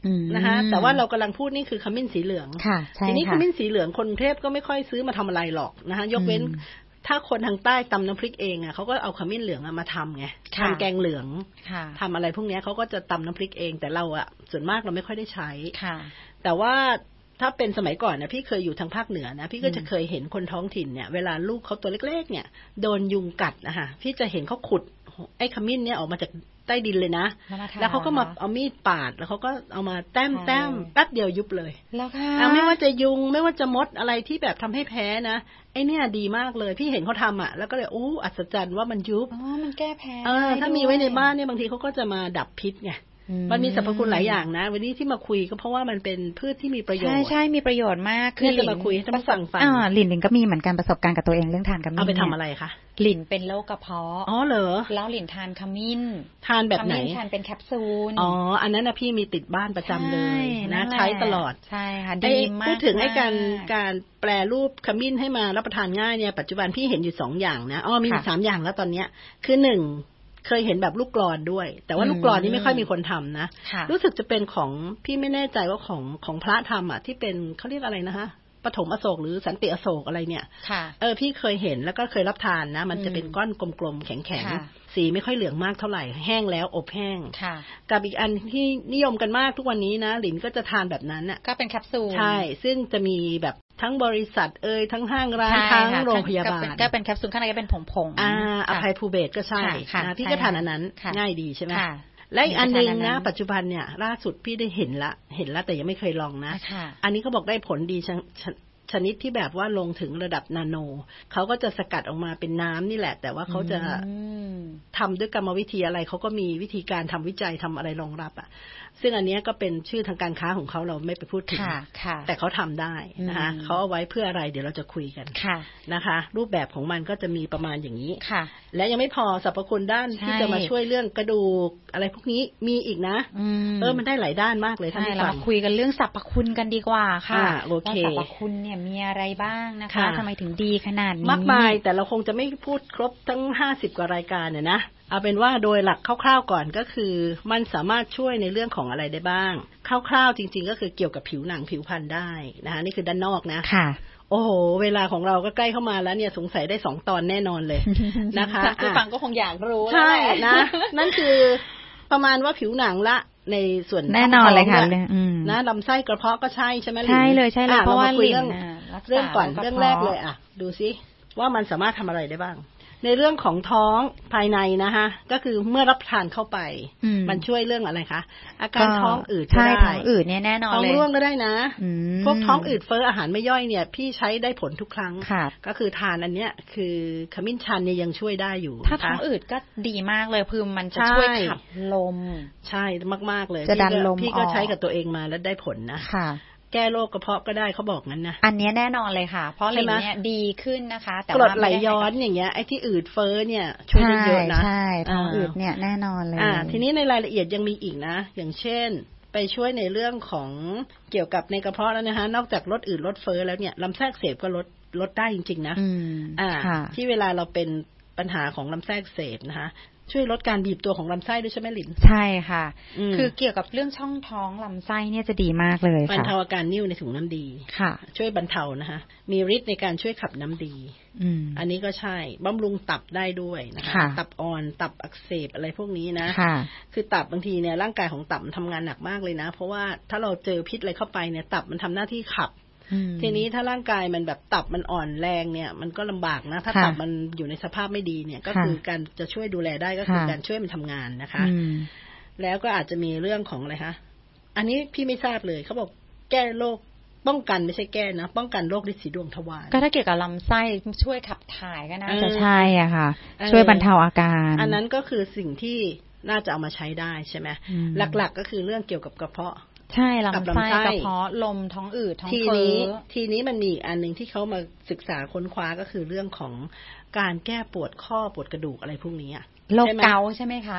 [SPEAKER 2] นะคะแต่ว่าเรากำลังพูดนี่คือขมิ้นสีเหลืองทีนี้ขมิ้นสีเหลืองคนกรุงเทพก็ไม่ค่อยซื้อมาทำอะไรหรอกนะคะยกเว้นถ้าคนทางใต้ตำน้ำพริกเองอ่ะเขาก็เอาขมิ้นเหลืองมาทำไงทำแกงเหลืองทำอะไรพวกนี้เขาก็จะตำน้ำพริกเองแต่เราอ่ะส่วนมากเราไม่ค่อยได้ใช้แต่ว่าถ้าเป็นสมัยก่อนนะพี่เคยอยู่ทางภาคเหนือนะพี่ก็จะเคยเห็นคนท้องถิ่นเนี่ยเวลาลูกเขาตัวเล็กๆเนี่ยโดนยุงกัดนะคะพี่จะเห็นเขาขุดไอ้ขมิ้นเนี่ยออกมาจากใต้ดินเลยนะแล้วเขาก็มาเอามีดปาดแล้วเขาก็เอามาแต้มแต้มแป๊บเดียวยุบเลยแล้วค่ะไม่ว่าจะยุงไม่ว่าจะมดอะไรที่แบบทำให้แพ้นะไอ้เนี่ยดีมากเลยพี่เห็นเขาทำอ่ะแล้วก็เลยโอ้อัศจรรย์ว่ามันยุบ
[SPEAKER 5] อ๋อมันแก้แพ้
[SPEAKER 2] เออถ้ามีไว้ในบ้านเนี่ยบางทีเขาก็จะมาดับพิษไงมันมีสรรพคุณหลายอย่างนะวันนี้ที่มาคุยก็เพราะว่ามันเป็นพืชที่มีประโยชน์
[SPEAKER 5] ใช่ใช่มีประโยชน์มาก
[SPEAKER 2] คือจะมาคุยให้ท่านผู้ฟังฟัง
[SPEAKER 5] อ่าหลินหลินก็มีเหมือนกันประสบการณ์กับตัวเองเรื่องทานขมิ้น
[SPEAKER 2] เอาไปทำอะไรคะ
[SPEAKER 5] หลินเป็นโรคกระเพาะ
[SPEAKER 2] อ๋อเหรอ
[SPEAKER 5] แล้วหลินทานขมิ้น
[SPEAKER 2] ทานแบบไหน
[SPEAKER 5] ทานเป็นแคปซูล
[SPEAKER 2] อ๋ออันนั้นนะพี่มีติดบ้านประจำเลยนะใช้ตลอด
[SPEAKER 5] ใช่ค่ะดีมาก
[SPEAKER 2] พูดถึงไอ้การการแปรรูปขมิ้นให้มารับประทานง่ายเนี่ยปัจจุบันพี่เห็นอยู่สองอย่างนะอ๋อมีสามอย่างแล้วตอนเนี้ยคือหนึ่งเคยเห็นแบบลูกกลอนด้วยแต่ว่าลูกกลอนนี่ไม่ค่อยมีคนทำนะรู้สึกจะเป็นของพี่ไม่แน่ใจว่าของของพระทำอ่ะที่เป็นเขาเรียกอะไรนะคะปฐมอโศกหรือสันติอโศกอะไรเนี่ยเออพี่เคยเห็นแล้วก็เคยรับทานนะมันจะเป็นก้อนกลมๆแข็งๆสีไม่ค่อยเหลืองมากเท่าไหร่แห้งแล้วอบแห้งกับอีกอันที่นิยมกันมากทุกวันนี้นะหลินก็จะทานแบบนั้นอ่ะ
[SPEAKER 5] ก็เป็นแคปซูล
[SPEAKER 2] ใช่ซึ่งจะมีแบบทั้งบริษัทเอ่ยทั้งห้างร้านทั้งโรงพยาบาล
[SPEAKER 5] ก็เป็นแคปซูลข้างในก็เป็นผงๆ
[SPEAKER 2] อ่าอภัยภูเบศก็ใช่นะพี่ก็ทานอันนั้นง่ายดีใช่ไหมและอีกอันนึงนะปัจจุบันเนี่ยล่าสุดพี่ได้เห็นละเห็นละแต่ยังไม่เคยลองนะอันนี้เขาบอกได้ผลดีชนิดที่แบบว่าลงถึงระดับนาโนเขาก็จะสกัดออกมาเป็นน้ำนี่แหละแต่ว่าเขาจะทำด้วยกรรมวิธีอะไรเขาก็มีวิธีการทำวิจัยทำอะไรรองรับอ่ะซึ่งอันนี้ก็เป็นชื่อทางการค้าของเขาเราไม่ไปพูดถึงแต่เขาทำได้นะคะเขาเอาไว้เพื่ออะไรเดี๋ยวเราจะคุยกันนะคะรูปแบบของมันก็จะมีประมาณอย่างนี้และยังไม่พอสรรพคุณด้านที่จะมาช่วยเรื่องกระดูกอะไรพวกนี้มีอีกนะเออมันได้หลายด้านมากเลยท่านผู้ฟัง
[SPEAKER 5] เราคุยกันเรื่องสรรพคุณกันดีกว่าค่ะว่าสรรพคุณเนี่ยมีอะไรบ้างนะคะทำไมถึงดีขนาดนี้
[SPEAKER 2] มากมายแต่เราคงจะไม่พูดครบทั้งห้าสิบกว่ารายการเนี่ยนะเอาเป็นว่าโดยหลักคร่าวๆก่อนก็คือมันสามารถช่วยในเรื่องของอะไรได้บ้างคร่าวๆจริงๆก็คือเกี่ยวกับผิวหนังผิวพรรณได้นะคะนี่คือด้านนอกนะค่ะโอ้โหเวลาของเราก็ใกล้เข้ามาแล้วเนี่ยสงสัยได้สองตอนแน่นอนเลยนะคะ
[SPEAKER 5] ผู้ฟังก็คงอยากรู้
[SPEAKER 2] ใช่นะนั่นคือประมาณว่าผิวหนังละในส่วน
[SPEAKER 5] แน่นอนเลยค่ะ
[SPEAKER 2] นะลำไส้กระเพาะก็ใช่ใช่ไหม
[SPEAKER 5] ใช่เลยใช่เลยเพราะว่า
[SPEAKER 2] เรื่องเรื่องก่อนเรื่องแรกเลยอ่ะดูซิว่ามันสามารถทำอะไรได้บ้างในเรื่องของท้องภายในนะคะก็คือเมื่อรับทานเข้าไปมันช่วยเรื่องอะไรคะอาการท้องอืด
[SPEAKER 5] ก็ได้ท้องอืดเนี่ยแน่นอนเลย
[SPEAKER 2] ท้องร่วงก็ได้นะพวกท้องอืดเฟ้ออาหารไม่ย่อยเนี่ยพี่ใช้ได้ผลทุกครั้งก็คือทานอันเนี้ยคือขมิ้นชันเนี่ยยังช่วยได้อยู่
[SPEAKER 5] ถ้าท้องอืดก็ดีมากเลยคือมันจะช่วยขับลม
[SPEAKER 2] ใช่มากๆเลย
[SPEAKER 5] จะดันลม
[SPEAKER 2] พี่ก็ใช้กับตัวเองมาแล้วได้ผลนะแก้โรคกระเพาะก็ได้เขาบอกงั้นนะ
[SPEAKER 5] อันนี้แน่นอนเลยค่ะเพราะหลินเนี่ยดีขึ้นนะคะ
[SPEAKER 2] แต่ว่ากรดไหลย้อนอย่างเงี้ยไอ้ที่อืดเฟ้อเนี่ยช่วยได้เยอะนะ
[SPEAKER 5] ใช่ท้องอืดเนี่ยแน่นอนเลย
[SPEAKER 2] อ่าทีนี้ในรายละเอียดยังมีอีกนะอย่างเช่นไปช่วยในเรื่องของเกี่ยวกับในกระเพาะแล้วนะคะนอกจากลดอืดลดเฟ้อแล้วเนี่ยลำไส้อักเสบก็ลดลดได้จริงๆนะอ่าที่เวลาเราเป็นปัญหาของลำไส้อักเสบนะคะช่วยลดการบีบตัวของลำไส้ด้วยใช่ไหมหลิน
[SPEAKER 5] ใช่ค่ะคือเกี่ยวกับเรื่องช่องท้องลำไส้เนี่ยจะดีมากเลยค่ะ
[SPEAKER 2] บรรเทาอาการนิ่วในถุงน้ำดี
[SPEAKER 5] ค่ะ
[SPEAKER 2] ช่วยบรรเทานะคะมีฤทธิ์ในการช่วยขับน้ำดีอันนี้ก็ใช่บำรุงตับได้ด้วยนะคะตับอ่อนตับอักเสบอะไรพวกนี้นะคือตับบางทีเนี่ยร่างกายของตับมันทำงานหนักมากเลยนะเพราะว่าถ้าเราเจอพิษอะไรเข้าไปเนี่ยตับมันทำหน้าที่ขับทีนี้ถ้าร่างกายมันแบบตับมันอ่อนแรงเนี่ยมันก็ลำบากนะถ้าตับมันอยู่ในสภาพไม่ดีเนี่ยก็คือการจะช่วยดูแลได้ก็คือการช่วยมันทำงานนะคะแล้วก็อาจจะมีเรื่องของอะไรคะอันนี้พี่ไม่ทราบเลยเขาบอกแก้โรคป้องกันไม่ใช่แก้นะป้องกันโรคฤทธิ์สีดวงทวาร
[SPEAKER 5] ก็ถ้าเกี่ยวกับลำไส้ช่วยขับถ่ายก็น่าจะใช่อ่ะค่ะช่วยบรรเทาอาการ
[SPEAKER 2] อันนั้นก็คือสิ่งที่น่าจะเอามาใช้ได้ใช่ไหมหลักๆก็คือเรื่องเกี่ยวกับกระเพาะ
[SPEAKER 5] ใช่ลำไส้กระเพาะลมท้องอืดท้องเฟ้อ
[SPEAKER 2] ทีนี้มันมีอีกอันนึงที่เขามาศึกษาค้นคว้าก็คือเรื่องของการแก้ปวดข้อปวดกระดูกอะไรพวกนี้
[SPEAKER 5] โรคเกาต์ใช่ไหมคะ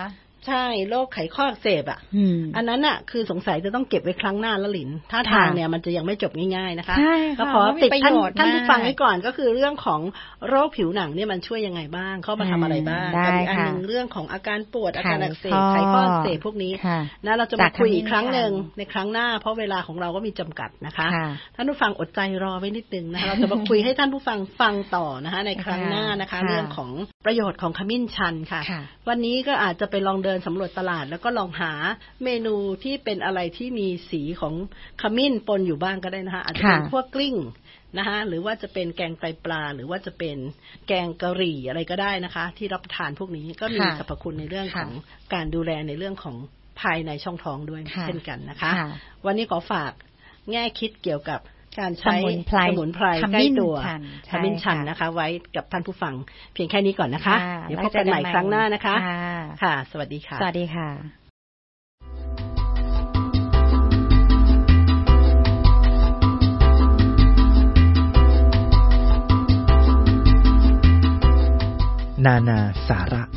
[SPEAKER 2] ใช่โรคไขข้ออักเสบอ่ะอันนั้นอ่ะคือสงสัยจะต้องเก็บไว้ครั้งหน้าแล้วหลินถ้าทางเนี่ยมันจะยังไม่จบง่ายๆนะคะก็ขอติดท่านท่านผู้ฟังไว้ก่อนก็คือเรื่องของโรคผิวหนังเนี่ยมันช่วยยังไงบ้างเข้ามาทำอะไรบ้างกับอีกอันนึงเรื่องของอาการปวดอาการอักเสบไขข้ออักเสบพวกนี้นะเราจะมาคุยอีกครั้งนึงในครั้งหน้าเพราะเวลาของเราก็มีจำกัดนะคะท่านผู้ฟังอดใจรอไว้นิดนึงนะคะเราจะมาคุยให้ท่านผู้ฟังฟังต่อนะคะในครั้งหน้านะคะเรื่องของประโยชน์ของขมิ้นชันค่ะวันนี้ก็อาจจะไปลองเดินสำรวจตลาดแล้วก็ลองหาเมนูที่เป็นอะไรที่มีสีของขมิ้นปนอยู่บ้างก็ได้นะคะอาจจะเป็นพวกกลิ้งนะคะหรือว่าจะเป็นแกงไตปลาหรือว่าจะเป็นแกงกะหรี่อะไรก็ได้นะคะที่รับประทานพวกนี้ก็มีสรรพคุณในเรื่องของการดูแลในเรื่องของภายในช่องท้องด้วยเช่นกันนะคะวันนี้ขอฝากแง่คิดเกี่ยวกับการใช้สมุนไพรใกล้ตัวขมิ้นชันนะคะไว้กับท่านผู้ฟังเพียงแค่นี้ก่อนนะคะเดี๋ยวพบกันใหม่ครั้งหน้านะคะค่ะสวัสดีค่ะ
[SPEAKER 5] สวัสดีค่ะ
[SPEAKER 1] นานาสาระ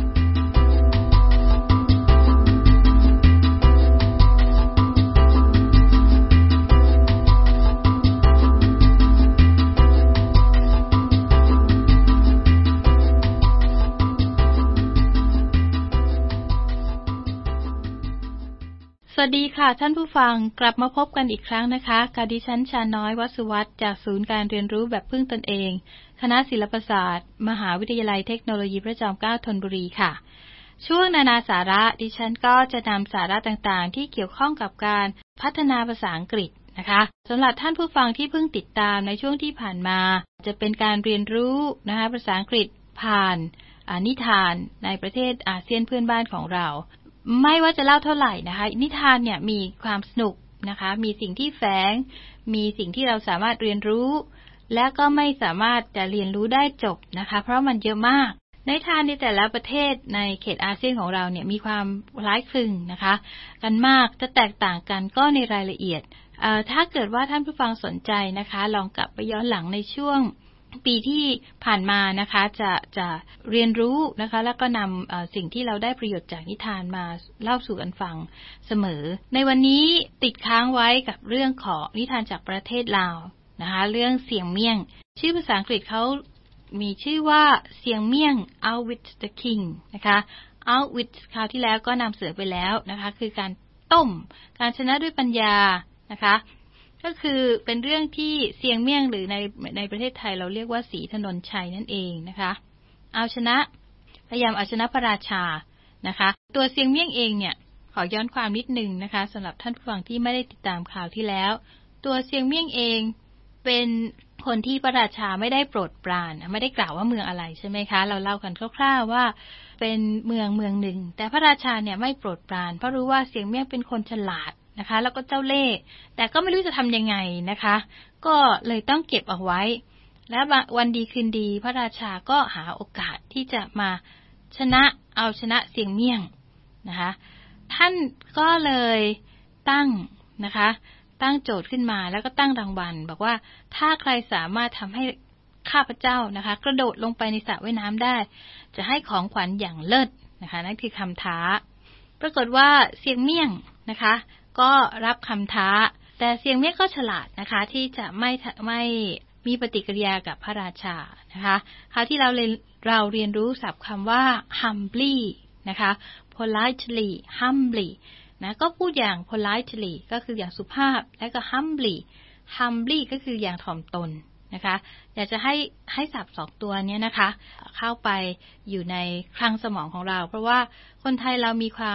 [SPEAKER 6] สวัสดีค่ะท่านผู้ฟังกลับมาพบกันอีกครั้งนะคะกับดิฉันชาน้อยวัสุวัฒน์จากศูนย์การเรียนรู้แบบพึ่งตนเองคณะศิลปศาสตร์มหาวิทยาลัยเทคโนโลยีพระจอมเกล้าธนบุรีค่ะช่วงนานาสาระดิฉันก็จะนำสาระต่างๆที่เกี่ยวข้องกับการพัฒนาภาษาอังกฤษนะคะสำหรับท่านผู้ฟังที่เพิ่งติดตามในช่วงที่ผ่านมาจะเป็นการเรียนรู้นะคะภาษาอังกฤษผ่านนิทานในประเทศอาเซียนเพื่อนบ้านของเราไม่ว่าจะเล่าเท่าไหร่นะคะนิทานเนี่ยมีความสนุกนะคะมีสิ่งที่แฝงมีสิ่งที่เราสามารถเรียนรู้และก็ไม่สามารถจะเรียนรู้ได้จบนะคะเพราะมันเยอะมากนิทานในแต่ละประเทศในเขตอาเซียนของเราเนี่ยมีความคล้ายคลึงนะคะกันมากจะแตกต่างกันก็ในรายละเอียดเอ่อถ้าเกิดว่าท่านผู้ฟังสนใจนะคะลองกลับไปย้อนหลังในช่วงปีที่ผ่านมานะคะจะจะเรียนรู้นะคะแล้วก็นำสิ่งที่เราได้ประโยชน์จากนิทานมาเล่าสู่กันฟังเสมอในวันนี้ติดค้างไว้กับเรื่องของนิทานจากประเทศลาวนะคะเรื่องเสียงเมี่ยงชื่อภาษาอังกฤษเขามีชื่อว่าเสียงเมี่ยง Out with the King นะคะ Out with คราวที่แล้วก็นำเสนอไปแล้วนะคะคือการต้มการชนะด้วยปัญญานะคะก็คือเป็นเรื่องที่เสียงเมี่ยงหรือในในประเทศไทยเราเรียกว่าศรีถนนชัยนั่นเองนะคะเอาชนะพยายามเอาชนะพระราชานะคะตัวเสียงเมี่ยงเองเนี่ยขอย้อนความนิดนึงนะคะสำหรับท่านผู้ฟังที่ไม่ได้ติดตามข่าวที่แล้วตัวเสียงเมี่ยงเองเป็นคนที่พระราชาไม่ได้โปรดปรานไม่ได้กล่าวว่าเมืองอะไรใช่ไหมคะเราเล่ากันคร่าวๆว่าเป็นเมืองเมืองหนึ่งแต่พระราชาเนี่ยไม่โปรดปรานเพราะรู้ว่าเสียงเมี่ยงเป็นคนฉลาดนะคะแล้วก็เจ้าเล่ห์แต่ก็ไม่รู้จะทำยังไงนะคะก็เลยต้องเก็บเอาไว้และวันดีคืนดีพระราชาก็หาโอกาสที่จะมาชนะเอาชนะเสียงเมี่ยงนะคะท่านก็เลยตั้งนะคะตั้งโจทย์ขึ้นมาแล้วก็ตั้งรางวัลบอกว่าถ้าใครสามารถทำให้ข้าพเจ้านะคะกระโดดลงไปในสระว่ายน้ำได้จะให้ของขวัญอย่างเลิศนะคะนั่นคือคำท้าปรากฏว่าเสียงเมี่ยงนะคะก็รับคำท้าแต่เสียงเมี่ยงก็ฉลาดนะคะที่จะไม่ไม่มีปฏิกิริยากับพระราชานะคะคราวที่เราเรียนเราเรียนรู้ศัพท์คำว่า humbly นะคะ politely humbly นะก็พูดอย่าง politely ก็คืออย่างสุภาพและก็ humbly humbly ก็คืออย่างถ่อมตนนะคะอยากจะให้ให้ศัพท์สองตัวนี้นะคะเข้าไปอยู่ในคลังสมองของเราเพราะว่าคนไทยเรามีความ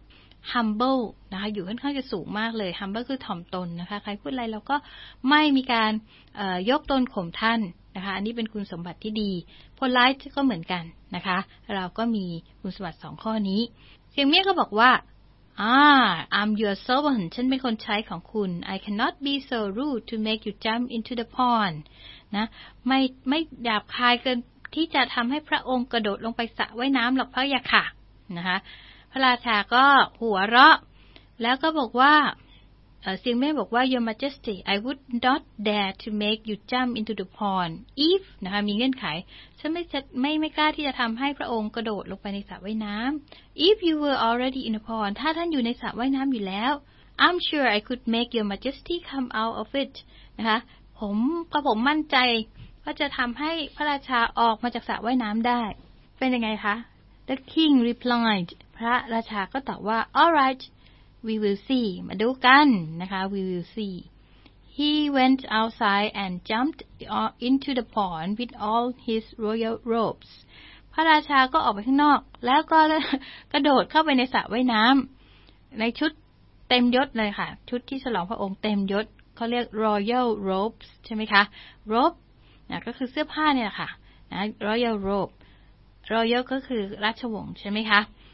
[SPEAKER 6] humble นะคะอยู่ค่อนข้างจะสูงมากเลย humble คือถ่อมตนนะคะใครพูดอะไรเราก็ไม่มีการยกตนข่มท่านนะคะอันนี้เป็นคุณสมบัติที่ดี polite ก็เหมือนกันนะคะเราก็มีคุณสมบัติสองข้อนี้เสียงเมี่ยงก็บอกว่าอ่า I'm your servant ฉันเป็นคนใช้ของคุณ I cannot be so rude to make you jump into the pond นะไม่ไม่หยาบคายเกินที่จะทำให้พระองค์กระโดดลงไปสระว่ายน้ำหรอกพระยาค่ะนะคะพระราชาก็หัวเราะแล้วก็บอกว่าเสียงแม่บอกว่า Your Majesty I would not dare to make you jump into the pond if นะคะมีเงื่อนไขฉันไม่ไม่ไม่กล้าที่จะทำให้พระองค์กระโดดลงไปในสระว่ายน้ำ if you were already in the pond ถ้าท่านอยู่ในสระว่ายน้ำอยู่แล้ว I'm sure I could make Your Majesty come out of it นะคะผมก็ผมมั่นใจว่าจะทำให้พระราชาออกมาจากสระว่ายน้ำได้เป็นยังไงคะ The king replied พระราชาก็ตอบว่า all right we will see มาดูกันนะคะ we will see he went outside and jumped into the pond with all his royal robes พระราชาก็ออกไปข้างนอกแล้วก็กระโดดเข้าไปในสระว่ายน้ำในชุดเต็มยศเลยค่ะชุดที่ฉลองพระองค์เต็มยศเขาเรียก royal robes ใช่ไหมคะ robe นะก็คือเสื้อผ้าเนี่ยค่ะนะ royal robe royal ก็คือราชวงศ์ใช่ไหมคะ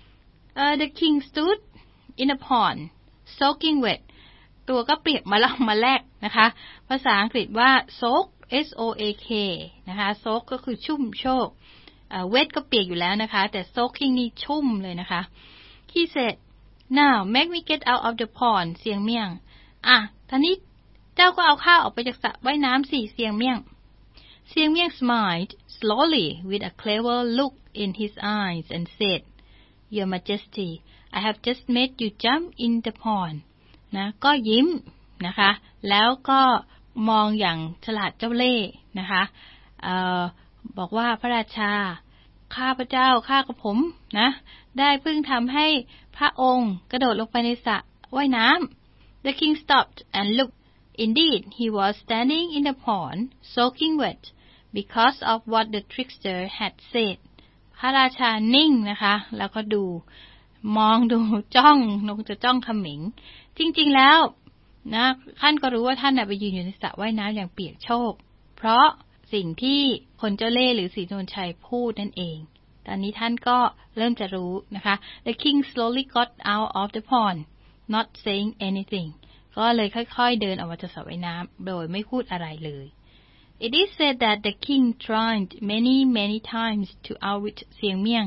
[SPEAKER 6] uh, the king stood in a pond soaking wet ตัวก็เปียกมาแล้วมาแลกนะคะภาษาอังกฤษว่า soak s o a k นะคะ soak ก็คือชุ่มโชก uh, wet ก็เปียกอยู่แล้วนะคะแต่ soaking นี่ชุ่มเลยนะคะ he said now make me get out of the pond เสียงเมี่ยงอ่ะท่านี้เจ้าก็เอาข้าออกไปจากสระว่ายน้ำสิเสียงเมี่ยงเสียงเมี่ยง smiled slowly with a clever look in his eyes and said Your Majesty I have just made you jump in the pond นะก็ยิ้มนะคะแล้วก็มองอย่างฉลาดเจ้าเล่ห์นะคะเอ่อบอกว่าพระราชาข้าพเจ้าข้ากับผมนะได้เพิ่งทำให้พระองค์กระโดดลงไปในสระว่ายน้ำ The king stopped and looked Indeed he was standing in the pond soaking wet because of what the trickster had said พระราชานิ่งนะคะแล้วก็ดูมองดูจ้องนงจะจ้องเขม็งจริงๆแล้วนะท่านก็รู้ว่าท่านไปยืนอยู่ในสระว่ายน้ำอย่างเปียกโชกเพราะสิ่งที่คนเจ้าเล่ห์หรือศรีนวลชัยพูดนั่นเองตอนนี้ท่านก็เริ่มจะรู้นะคะ The king slowly got out of the pond not saying anything ก็เลยค่อยๆเดินออกมาจากสระว่ายน้ำโดยไม่พูดอะไรเลย It is said that the king tried many many times to outwit เสียงเมี่ยง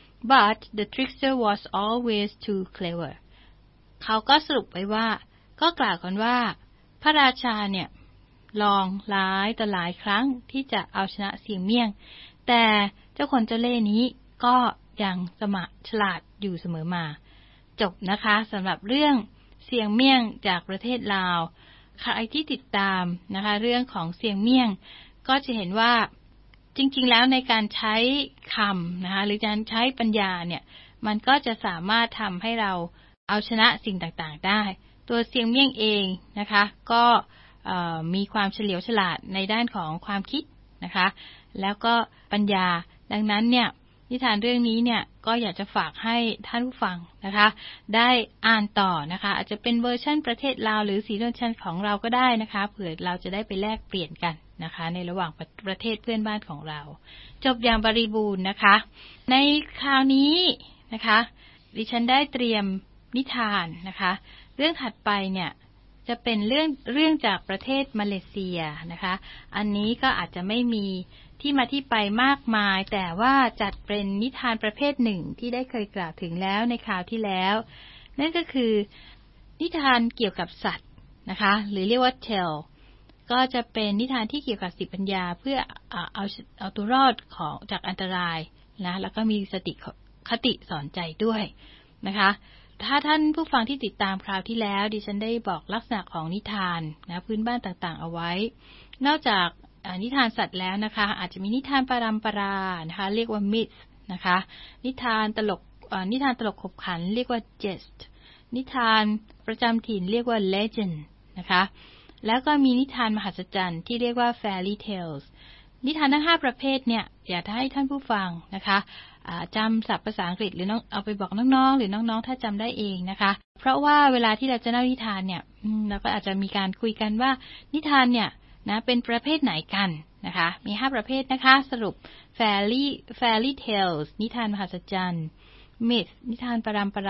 [SPEAKER 6] But the trickster was always too clever เขาก็สรุปไว้ว่าก็กล่าวกันว่าพระราชาเนี่ยลองหลายต่อหลายครั้งที่จะเอาชนะเสียงเมี่ยงแต่เจ้าคนเจ้าเล่ห์นี้ก็ยังสมะฉลาดอยู่เสมอมาจบนะคะสำหรับเรื่องเสียงเมี่ยงจากประเทศลาวใครที่ติดตามนะคะเรื่องของเสียงเมี่ยงก็จะเห็นว่าจริงๆแล้วในการใช้คำนะคะหรือการใช้ปัญญาเนี่ยมันก็จะสามารถทำให้เราเอาชนะสิ่งต่างๆได้ตัวเสียงเมี่ยงเองนะคะก็มีความเฉลียวฉลาดในด้านของความคิดนะคะแล้วก็ปัญญาดังนั้นเนี่ยนิทานเรื่องนี้เนี่ยก็อยากจะฝากให้ท่านผู้ฟังนะคะได้อ่านต่อนะคะอาจจะเป็นเวอร์ชันประเทศลาวหรือศรีนวลชัยของเราก็ได้นะคะเผื่อเราจะได้ไปแลกเปลี่ยนกันนะคะในระหว่างประเทศเพื่อนบ้านของเราจบอย่างบริบูรณ์นะคะในคราวนี้นะคะดิฉันได้เตรียมนิทานนะคะเรื่องถัดไปเนี่ยจะเป็นเรื่องเรื่องจากประเทศมาเลเซียนะคะอันนี้ก็อาจจะไม่มีที่มาที่ไปมากมายแต่ว่าจัดเป็นนิทานประเภทหนึ่งที่ได้เคยกล่าวถึงแล้วในคราวที่แล้วนั่นก็คือนิทานเกี่ยวกับสัตว์นะคะหรือเรียกว่า tale ก็จะเป็นนิทานที่เกี่ยวกับสติปัญญาเพื่อเอาเอาเอาตัวรอดของจากอันตรายนะแล้วก็มีสติคติสอนใจด้วยนะคะถ้าท่านผู้ฟังที่ติดตามคราวที่แล้วดิฉันได้บอกลักษณะของนิทานนะพื้นบ้านต่างๆเอาไว้นอกจากนิทานสัตว์แล้วนะคะอาจจะมีนิทานปรัมปรานะคะเรียกว่า myth นะคะนิทานตลกนิทานตลกขบขันเรียกว่า jest นิทานประจำถิ่นเรียกว่า legend นะคะแล้วก็มีนิทานมหัศจรรย์ที่เรียกว่า fairy tales นิทานทั้งห้าประเภทเนี่ยอยากให้ท่านผู้ฟังนะคะจำศัพท์ภาษาอังกฤษหรือน้องเอาไปบอกน้องๆหรือน้องๆถ้าจำได้เองนะคะเพราะว่าเวลาที่เราจะเล่านิทานเนี่ยเราก็อาจจะมีการคุยกันว่านิทานเนี่ยนะเป็นประเภทไหนกันนะคะมีห้าประเภทนะคะสรุป fairy fairy tales นิทานมหัศจรรย์ myth นิทานปรัมปรา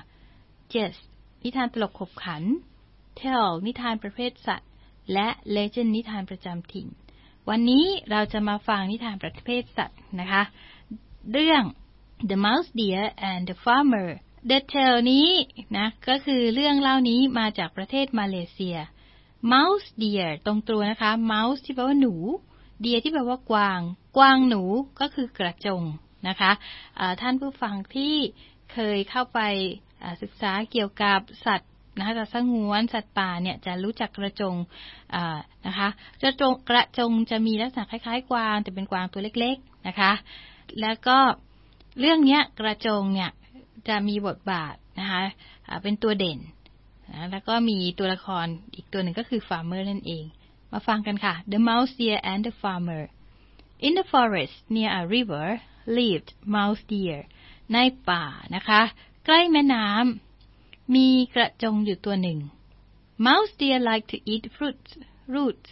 [SPEAKER 6] jest นิทานตลกขบขัน tale นิทานประเภทสัตว์และ legend นิทานประจำถิ่นวันนี้เราจะมาฟังนิทานประเภทสัตว์นะคะเรื่อง The Mouse Deer and the Farmer The Tale นี้นะก็คือเรื่องเล่านี้มาจากประเทศมาเลเซีย Mouse Deer ตรงตัวนะคะ Mouse ที่แปลว่าหนู Deer ที่แปลว่ากวางกวางหนูก็คือกระจงนะคะท่านผู้ฟังที่เคยเข้าไปศึกษาเกี่ยวกับสัตว์นะคะสัตว์สงวนสัตว์ป่าเนี่ยจะรู้จักกระจงนะคะกระจงกระจงจะมีลักษณะคล้ายๆกวางแต่เป็นกวางตัวเล็กๆนะคะแล้วก็เรื่องนี้กระจงเนี่ยจะมีบทบาทนะคะเป็นตัวเด่นนะแล้วก็มีตัวละครอีกตัวหนึ่งก็คือ Farmer นั่นเองมาฟังกันค่ะ The Mouse Deer and the Farmer In the forest near a river lived Mouse Deer ในป่านะคะใกล้แม่น้ำมีกระจงอยู่ตัวหนึ่ง Mouse Deer like to eat fruits, roots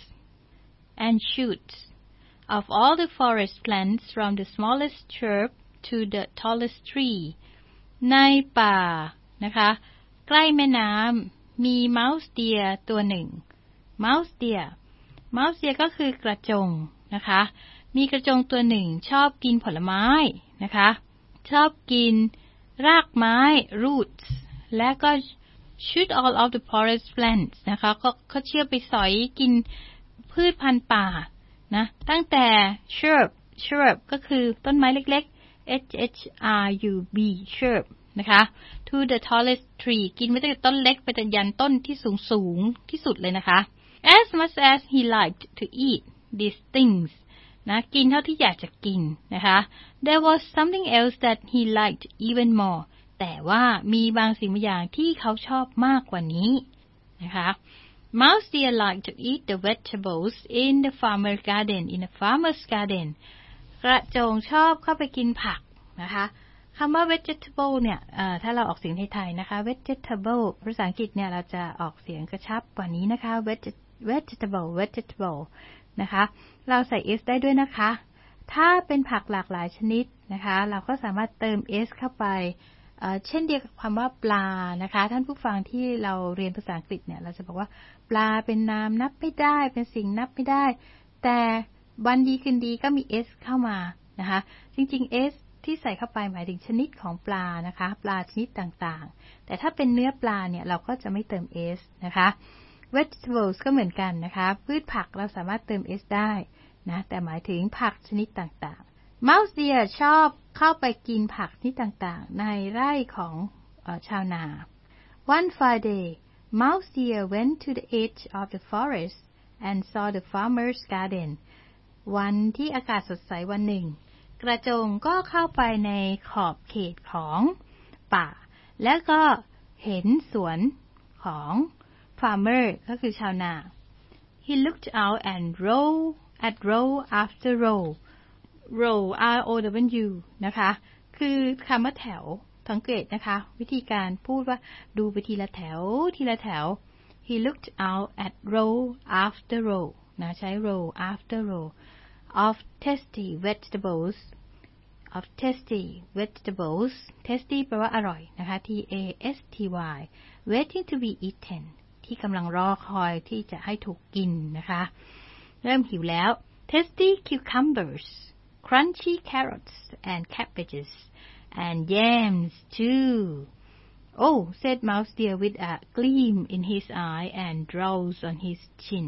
[SPEAKER 6] and shoots of all the forest plants from the smallest shrub to the tallest tree ในป่านะคะใกล้แม่น้ำมี Mouse Deer ตัวหนึ่ง Mouse Deer Mouse Deer ก็คือกระจงนะคะมีกระจงตัวหนึ่งชอบกินผลไม้นะคะชอบกินรากไม้ roots และก็ shoot all of the forest plants นะคะก็เขาเชื่อไปสอยกินพืชพันธุ์ป่านะตั้งแต่ shrub shrub ก็คือต้นไม้เล็กๆ h h r u b shrub นะคะ to the tallest tree กินไม่ตั้งแต่ต้นเล็กไปจนยันต้นที่สูงสูงที่สุดเลยนะคะ as much as he liked to eat these things นะกินเท่าที่อยากจะกินนะคะ there was something else that he liked even more แต่ว่ามีบางสิ่งบางอย่างที่เขาชอบมากกว่านี้นะคะ Mouse Deer liked to eat the vegetables in the farmer's garden in the farmer's garden กระจงชอบเข้าไปกินผักนะคะคำว่า vegetable เนี่ยถ้าเราออกเสียงไทยๆนะคะ vegetable ภาษาอังกฤษเนี่ยเราจะออกเสียงกระชับกว่านี้นะคะ vegetable vegetable นะคะเราใส่ s ได้ด้วยนะคะถ้าเป็นผักหลากหลายชนิดนะคะเราก็สามารถเติม s เข้าไปเช่นเดียวกับคำว่าปลานะคะท่านผู้ฟังที่เราเรียนภาษาอังกฤษเนี่ยเราจะบอกว่าปลาเป็นนามนับไม่ได้เป็นสิ่งนับไม่ได้แต่วันดีคืนดีก็มี s เข้ามานะคะจริงๆ s ที่ใส่เข้าไปหมายถึงชนิดของปลานะคะปลาชนิดต่างๆแต่ถ้าเป็นเนื้อปลาเนี่ยเราก็จะไม่เติม s นะคะ vegetables ก็เหมือนกันนะคะพืชผักเราสามารถเติม s ได้นะแต่หมายถึงผักชนิดต่างๆ Mouse Deer ชอบเข้าไปกินผักชนิดต่างๆในไร่ของเอ่อชาวนา One fine day Mouse Deer went to the edge of the forest and saw the farmer's garden วันที่อากาศสดใสวันหนึ่งกระจงก็เข้าไปในขอบเขตของป่าแล้วก็เห็นสวนของ farmer ก็คือชาวนา He looked out and row at row after row row r o w นะคะคือคำว่าแถวสังเกตนะคะวิธีการพูดว่าดูไปทีละแถวทีละแถว He looked out at row after row นะใช้ row after row of tasty vegetables of tasty vegetables tasty แปลว่าอร่อยนะคะ t a s t y waiting to be eaten ที่กำลังรอคอยที่จะให้ถูกกินนะคะเริ่มหิวแล้ว tasty cucumbers crunchy carrots and cabbages and yams too oh said Mouse Deer with a gleam in his eye and draws on his chin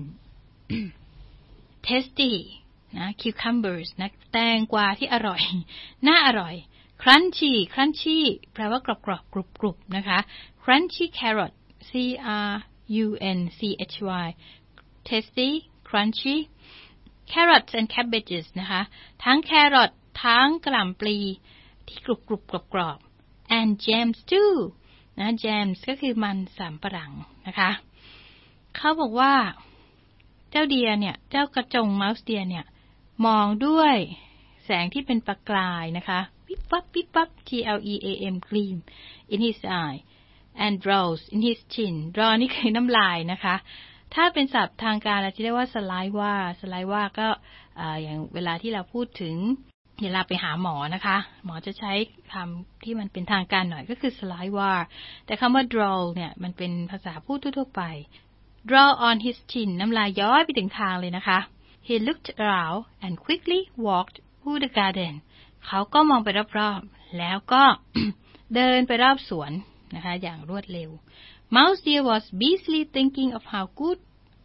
[SPEAKER 6] tasty นะ cucumbers นะแตงกวาที่อร่อยน่าอร่อย crunchy crunchy แปลว่ากรอบกรอบกรุบกรุบนะคะ crunchy carrot c r u n c h y tasty crunchy carrots and cabbages นะคะทั้งแครอททั้งกะหล่ำปลีที่กรุบกรุบกรอบกรอบ and jams too นะ jams ก็คือมันสำปะหลังนะคะเขาบอกว่าเจ้าเดียเนี่ยเจ้ากระจง Mouse Deer เนี่ยมองด้วยแสงที่เป็นประกายนะคะวิบวับวิบวับ G L E A M gleam in his eye and draws in his chin draw นี่คือน้ำลายนะคะถ้าเป็นศัพท์ทางการเราจะเรียกว่า saliva saliva ก็อย่างเวลาที่เราพูดถึงเวลาไปหาหมอนะคะหมอจะใช้คำที่มันเป็นทางการหน่อยก็คือ saliva แต่คำว่า draw เนี่ยมันเป็นภาษาพูดทั่วๆไป draw on his chin น้ำลายย้อยไปถึงคางเลยนะคะ he looked around and quickly walked through the garden เขาก็มองไปรอบๆแล้วก็เดินไปรอบสวนนะคะอย่างรวดเร็ว Mouse Deer was busily thinking of how good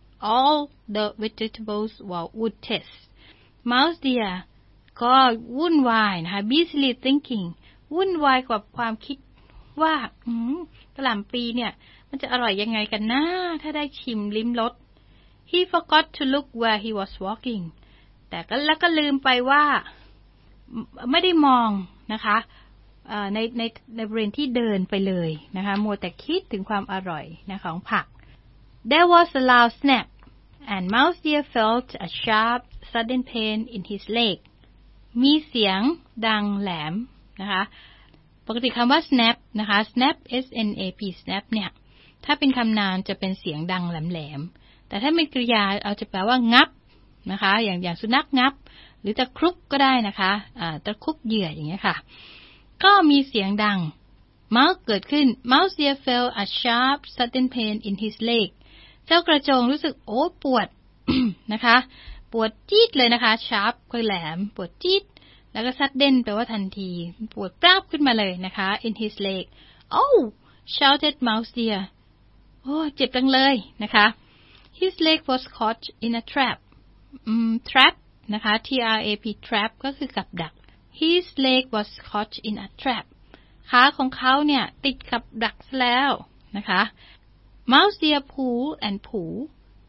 [SPEAKER 6] all the vegetables would taste Mouse Deer ก็วุ่นวายนะคะ busily thinking วุ่นวายกับความคิดว่ากะหล่ำปีเนี่ยมันจะอร่อยยังไงกันนะถ้าได้ชิมลิ้มรส He forgot to look where he was walking แต่ก็แล้วก็ลืมไปว่าไม่ได้มองนะคะในในในบริเวณที่เดินไปเลยนะคะมัวแต่คิดถึงความอร่อยนะของผัก There was a loud snap and Mouse Deer felt a sharp sudden pain in his leg มีเสียงดังแหลมนะคะปกติคำว่า snap นะคะ snap s n a p snap เนี่ยถ้าเป็นคำนามจะเป็นเสียงดังแหลมๆแต่ถ้าเป็นกริยาเอาจะแปลว่างับนะคะอย่างอย่างสุนัขงับหรือตะครุบก็ได้นะคะอ่าตะครุบเหยื่ออย่างเงี้ยค่ะก็มีเสียงดัง Mouse เกิดขึ้น Mouse Deer felt a sharp sudden pain in his leg เจ้ากระโจงรู้สึกโอ้ปวด นะคะปวดจี๊ดเลยนะคะ sharp คือแหลมปวดจี๊ดแล้วก็ sudden แปลว่าทันทีปวดปราบขึ้นมาเลยนะคะ in his leg oh shouted Mouse Deer โอ้เจ็บจังเลยนะคะ his leg was caught in a trap อืม trap นะคะ T R A P trap ก็คือกับดักHis leg was caught in a trap ขาของเขาเนี่ยติดกับดักแล้วนะคะ Mouse Deer pulled and pulled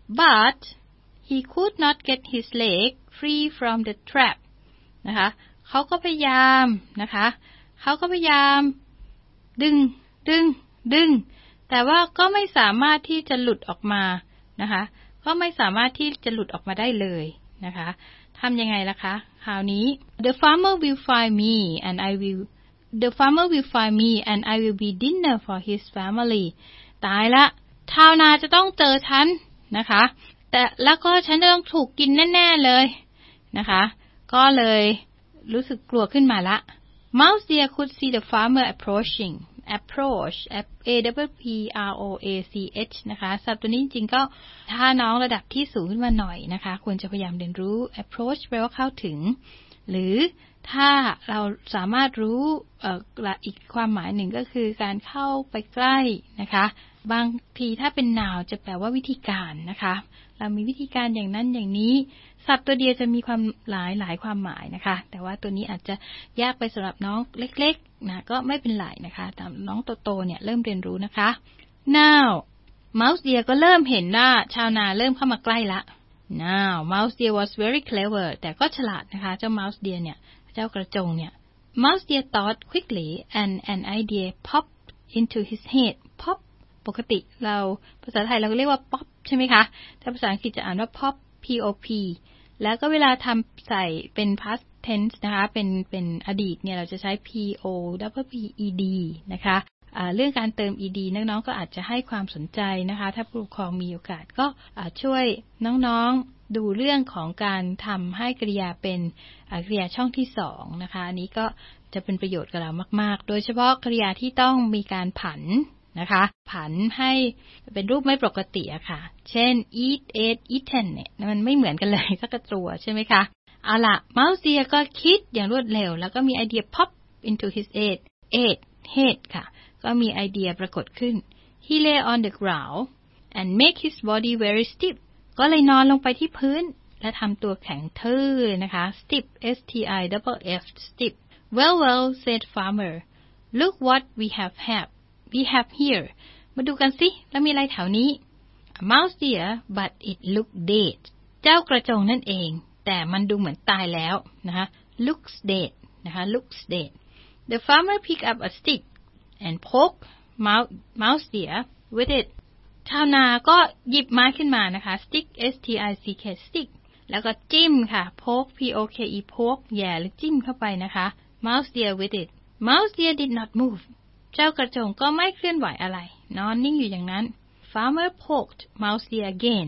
[SPEAKER 6] but he could not get his leg free from the trap นะคะเขาก็พยายามนะคะเขาก็พยายามดึงดึงดึงแต่ว่าก็ไม่สามารถที่จะหลุดออกมานะคะก็ไม่สามารถที่จะหลุดออกมาได้เลยนะคะทำยังไงล่ะคะคราวนี้ The farmer will find me and I will The farmer will find me and I will be dinner for his family ตายละชาวนาจะต้องเจอฉันนะคะแต่แล้วก็ฉันจะต้องถูกกินแน่ๆเลยนะคะก็เลยรู้สึกกลัวขึ้นมาละ Mouse Deer could see the farmer approaching approach A W P R O A C H นะคะศัพท์ตัวนี้จริงๆก็ถ้าน้องระดับที่สูงขึ้นมาหน่อยนะคะควรจะพยายามเรียนรู้ approach แปลว่าเข้าถึงหรือถ้าเราสามารถรู้เอ่ออีกความหมายหนึ่งก็คือการเข้าไปใกล้นะคะบางทีถ้าเป็น noun จะแปลว่าวิธีการนะคะเรามีวิธีการอย่างนั้นอย่างนี้ศัพท์ตัวเดียวจะมีความหลายหลายความหมายนะคะแต่ว่าตัวนี้อาจจะยากไปสำหรับน้องเล็กๆนะก็ไม่เป็นไรนะคะแต่น้องโตๆเนี่ยเริ่มเรียนรู้นะคะ now Mouse Deer ก็เริ่มเห็นว่าชาวนาเริ่มเข้ามาใกล้ละ now Mouse Deer was very clever แต่ก็ฉลาดนะคะเจ้า Mouse Deer เนี่ยเจ้ากระจงเนี่ย Mouse Deer thought quickly and an idea popped into his head pop ปกติเราภาษาไทยเราเรียกว่า pop ใช่ไหมคะแต่ภาษาอังกฤษจะอ่านว่า pop P O P แล้วก็เวลาทำใส่เป็น past tense นะคะเป็นเป็นอดีตเนี่ยเราจะใช้ P O W P E D นะคะเรื่องการเติม ed น้องๆก็อาจจะให้ความสนใจนะคะถ้าผู้ปกครองมีโอกาสก็ช่วยน้องๆดูเรื่องของการทำให้กริยาเป็นกริยาช่องที่สองนะคะอันนี้ก็จะเป็นประโยชน์กับเรามากๆโดยเฉพาะกริยาที่ต้องมีการผันนะคะผันให้เป็นรูปไม่ปกติอะค่ะเช่น eat ate eaten เนี่ยมันไม่เหมือนกันเลยสักตัวใช่ไหมคะเอาล่ะ Mouse Deer ก็คิดอย่างรวดเร็วแล้วก็มีไอเดีย pop into his head head head ค่ะก็มีไอเดียปรากฏขึ้น he lay on the ground and make his body very stiff ก็เลยนอนลงไปที่พื้นและทำตัวแข็งทื่อนะคะ stiff S T I F F stiff well well said farmer look what we have have we have here มาดูกันสิแล้วมีอะไรแถวนี้ a mouse deer but it looked dead เจ้ากระจงนั่นเองแต่มันดูเหมือนตายแล้วนะคะ looks dead นะคะ looks dead the farmer picked up a stick and poked mouse mouse deer with it ชาวนาก็หยิบไม้ขึ้นมานะคะ stick S T I C K stick แล้วก็จิ้มค่ะ poke P O K E poke แย่หรือจิ้มเข้าไปนะคะ mouse deer with it mouse deer did not move เจ้ากระจงก็ไม่เคลื่อนไหวอะไรนอนนิ่งอยู่อย่างนั้น farmer poked mouse deer again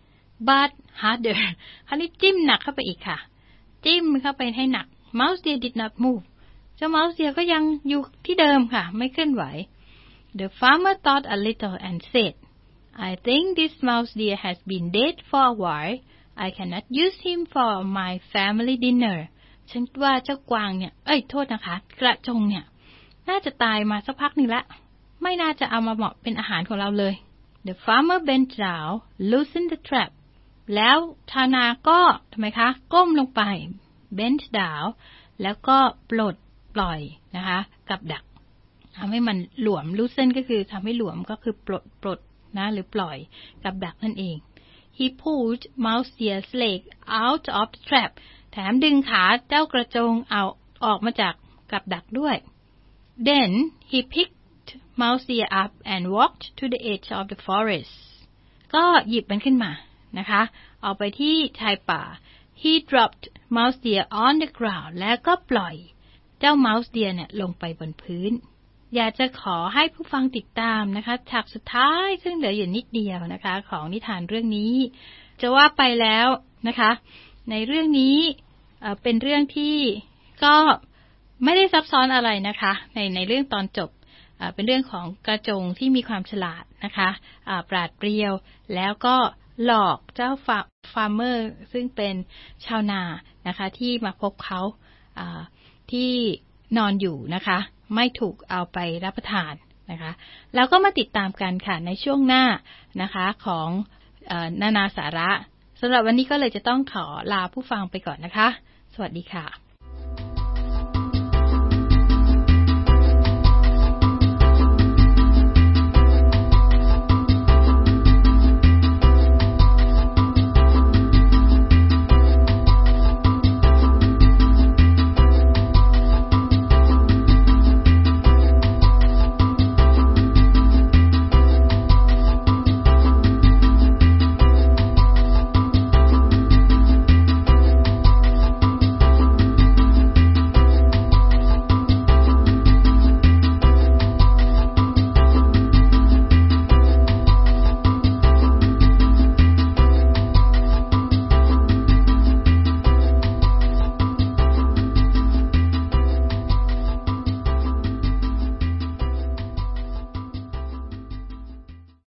[SPEAKER 6] but harder คราวนี้จิ้มหนักเข้าไปอีกค่ะจิ้มเข้าไปให้หนัก mouse deer did not move เจ้า mouse deer ก็ยังอยู่ที่เดิมค่ะไม่เคลื่อนไหว the farmer thought a little and said I think this mouse deer has been dead for a while I cannot use him for my family dinner ฉันว่าเจ้ากวางเนี่ยเอ้ยโทษนะคะกระจงเนี่ยน่าจะตายมาสักพักหนึ่งละไม่น่าจะเอามาเหมาะเป็นอาหารของเราเลย The farmer bent down loosened the trap แล้วชาวนาก็ทำไมคะก้มลงไป bent down แล้วก็ปลดปล่อยนะคะกับดักทำให้มันหลวม loosen ก็คือทำให้หลวมก็คือปลดปลดนะหรือปล่อยกับดักนั่นเอง He pulled Mouse Deer's leg out of the trap แถมดึงขาเจ้ากระโจงเอาออกมาจากกับดักด้วย Then he picked Mouse Deer up and walked to the edge of the forest ก็หยิบมันขึ้นมานะคะเอาไปที่ชายป่า He dropped Mouse Deer on the ground แล้วก็ปล่อยเจ้า Mouse Deer เนี่ยลงไปบนพื้นอยากจะขอให้ผู้ฟังติดตามนะคะฉากสุดท้ายซึ่งเหลืออยู่นิดเดียวนะคะของนิทานเรื่องนี้จะว่าไปแล้วนะคะในเรื่องนี้เอ่อเป็นเรื่องที่ก็ไม่ได้ซับซ้อนอะไรนะคะในในเรื่องตอนจบเอ่อเป็นเรื่องของกระจงที่มีความฉลาดนะคะอ่าปราดเปรียวแล้วก็หลอกเจ้าฟาร์มเมอร์ซึ่งเป็นชาวนานะคะที่มาพบเขาอ่าที่นอนอยู่นะคะไม่ถูกเอาไปรับประทานนะคะแล้วก็มาติดตามกันค่ะในช่วงหน้านะคะของเอ่อนานาสาระสำหรับวันนี้ก็เลยจะต้องขอลาผู้ฟังไปก่อนนะคะสวัสดีค่ะ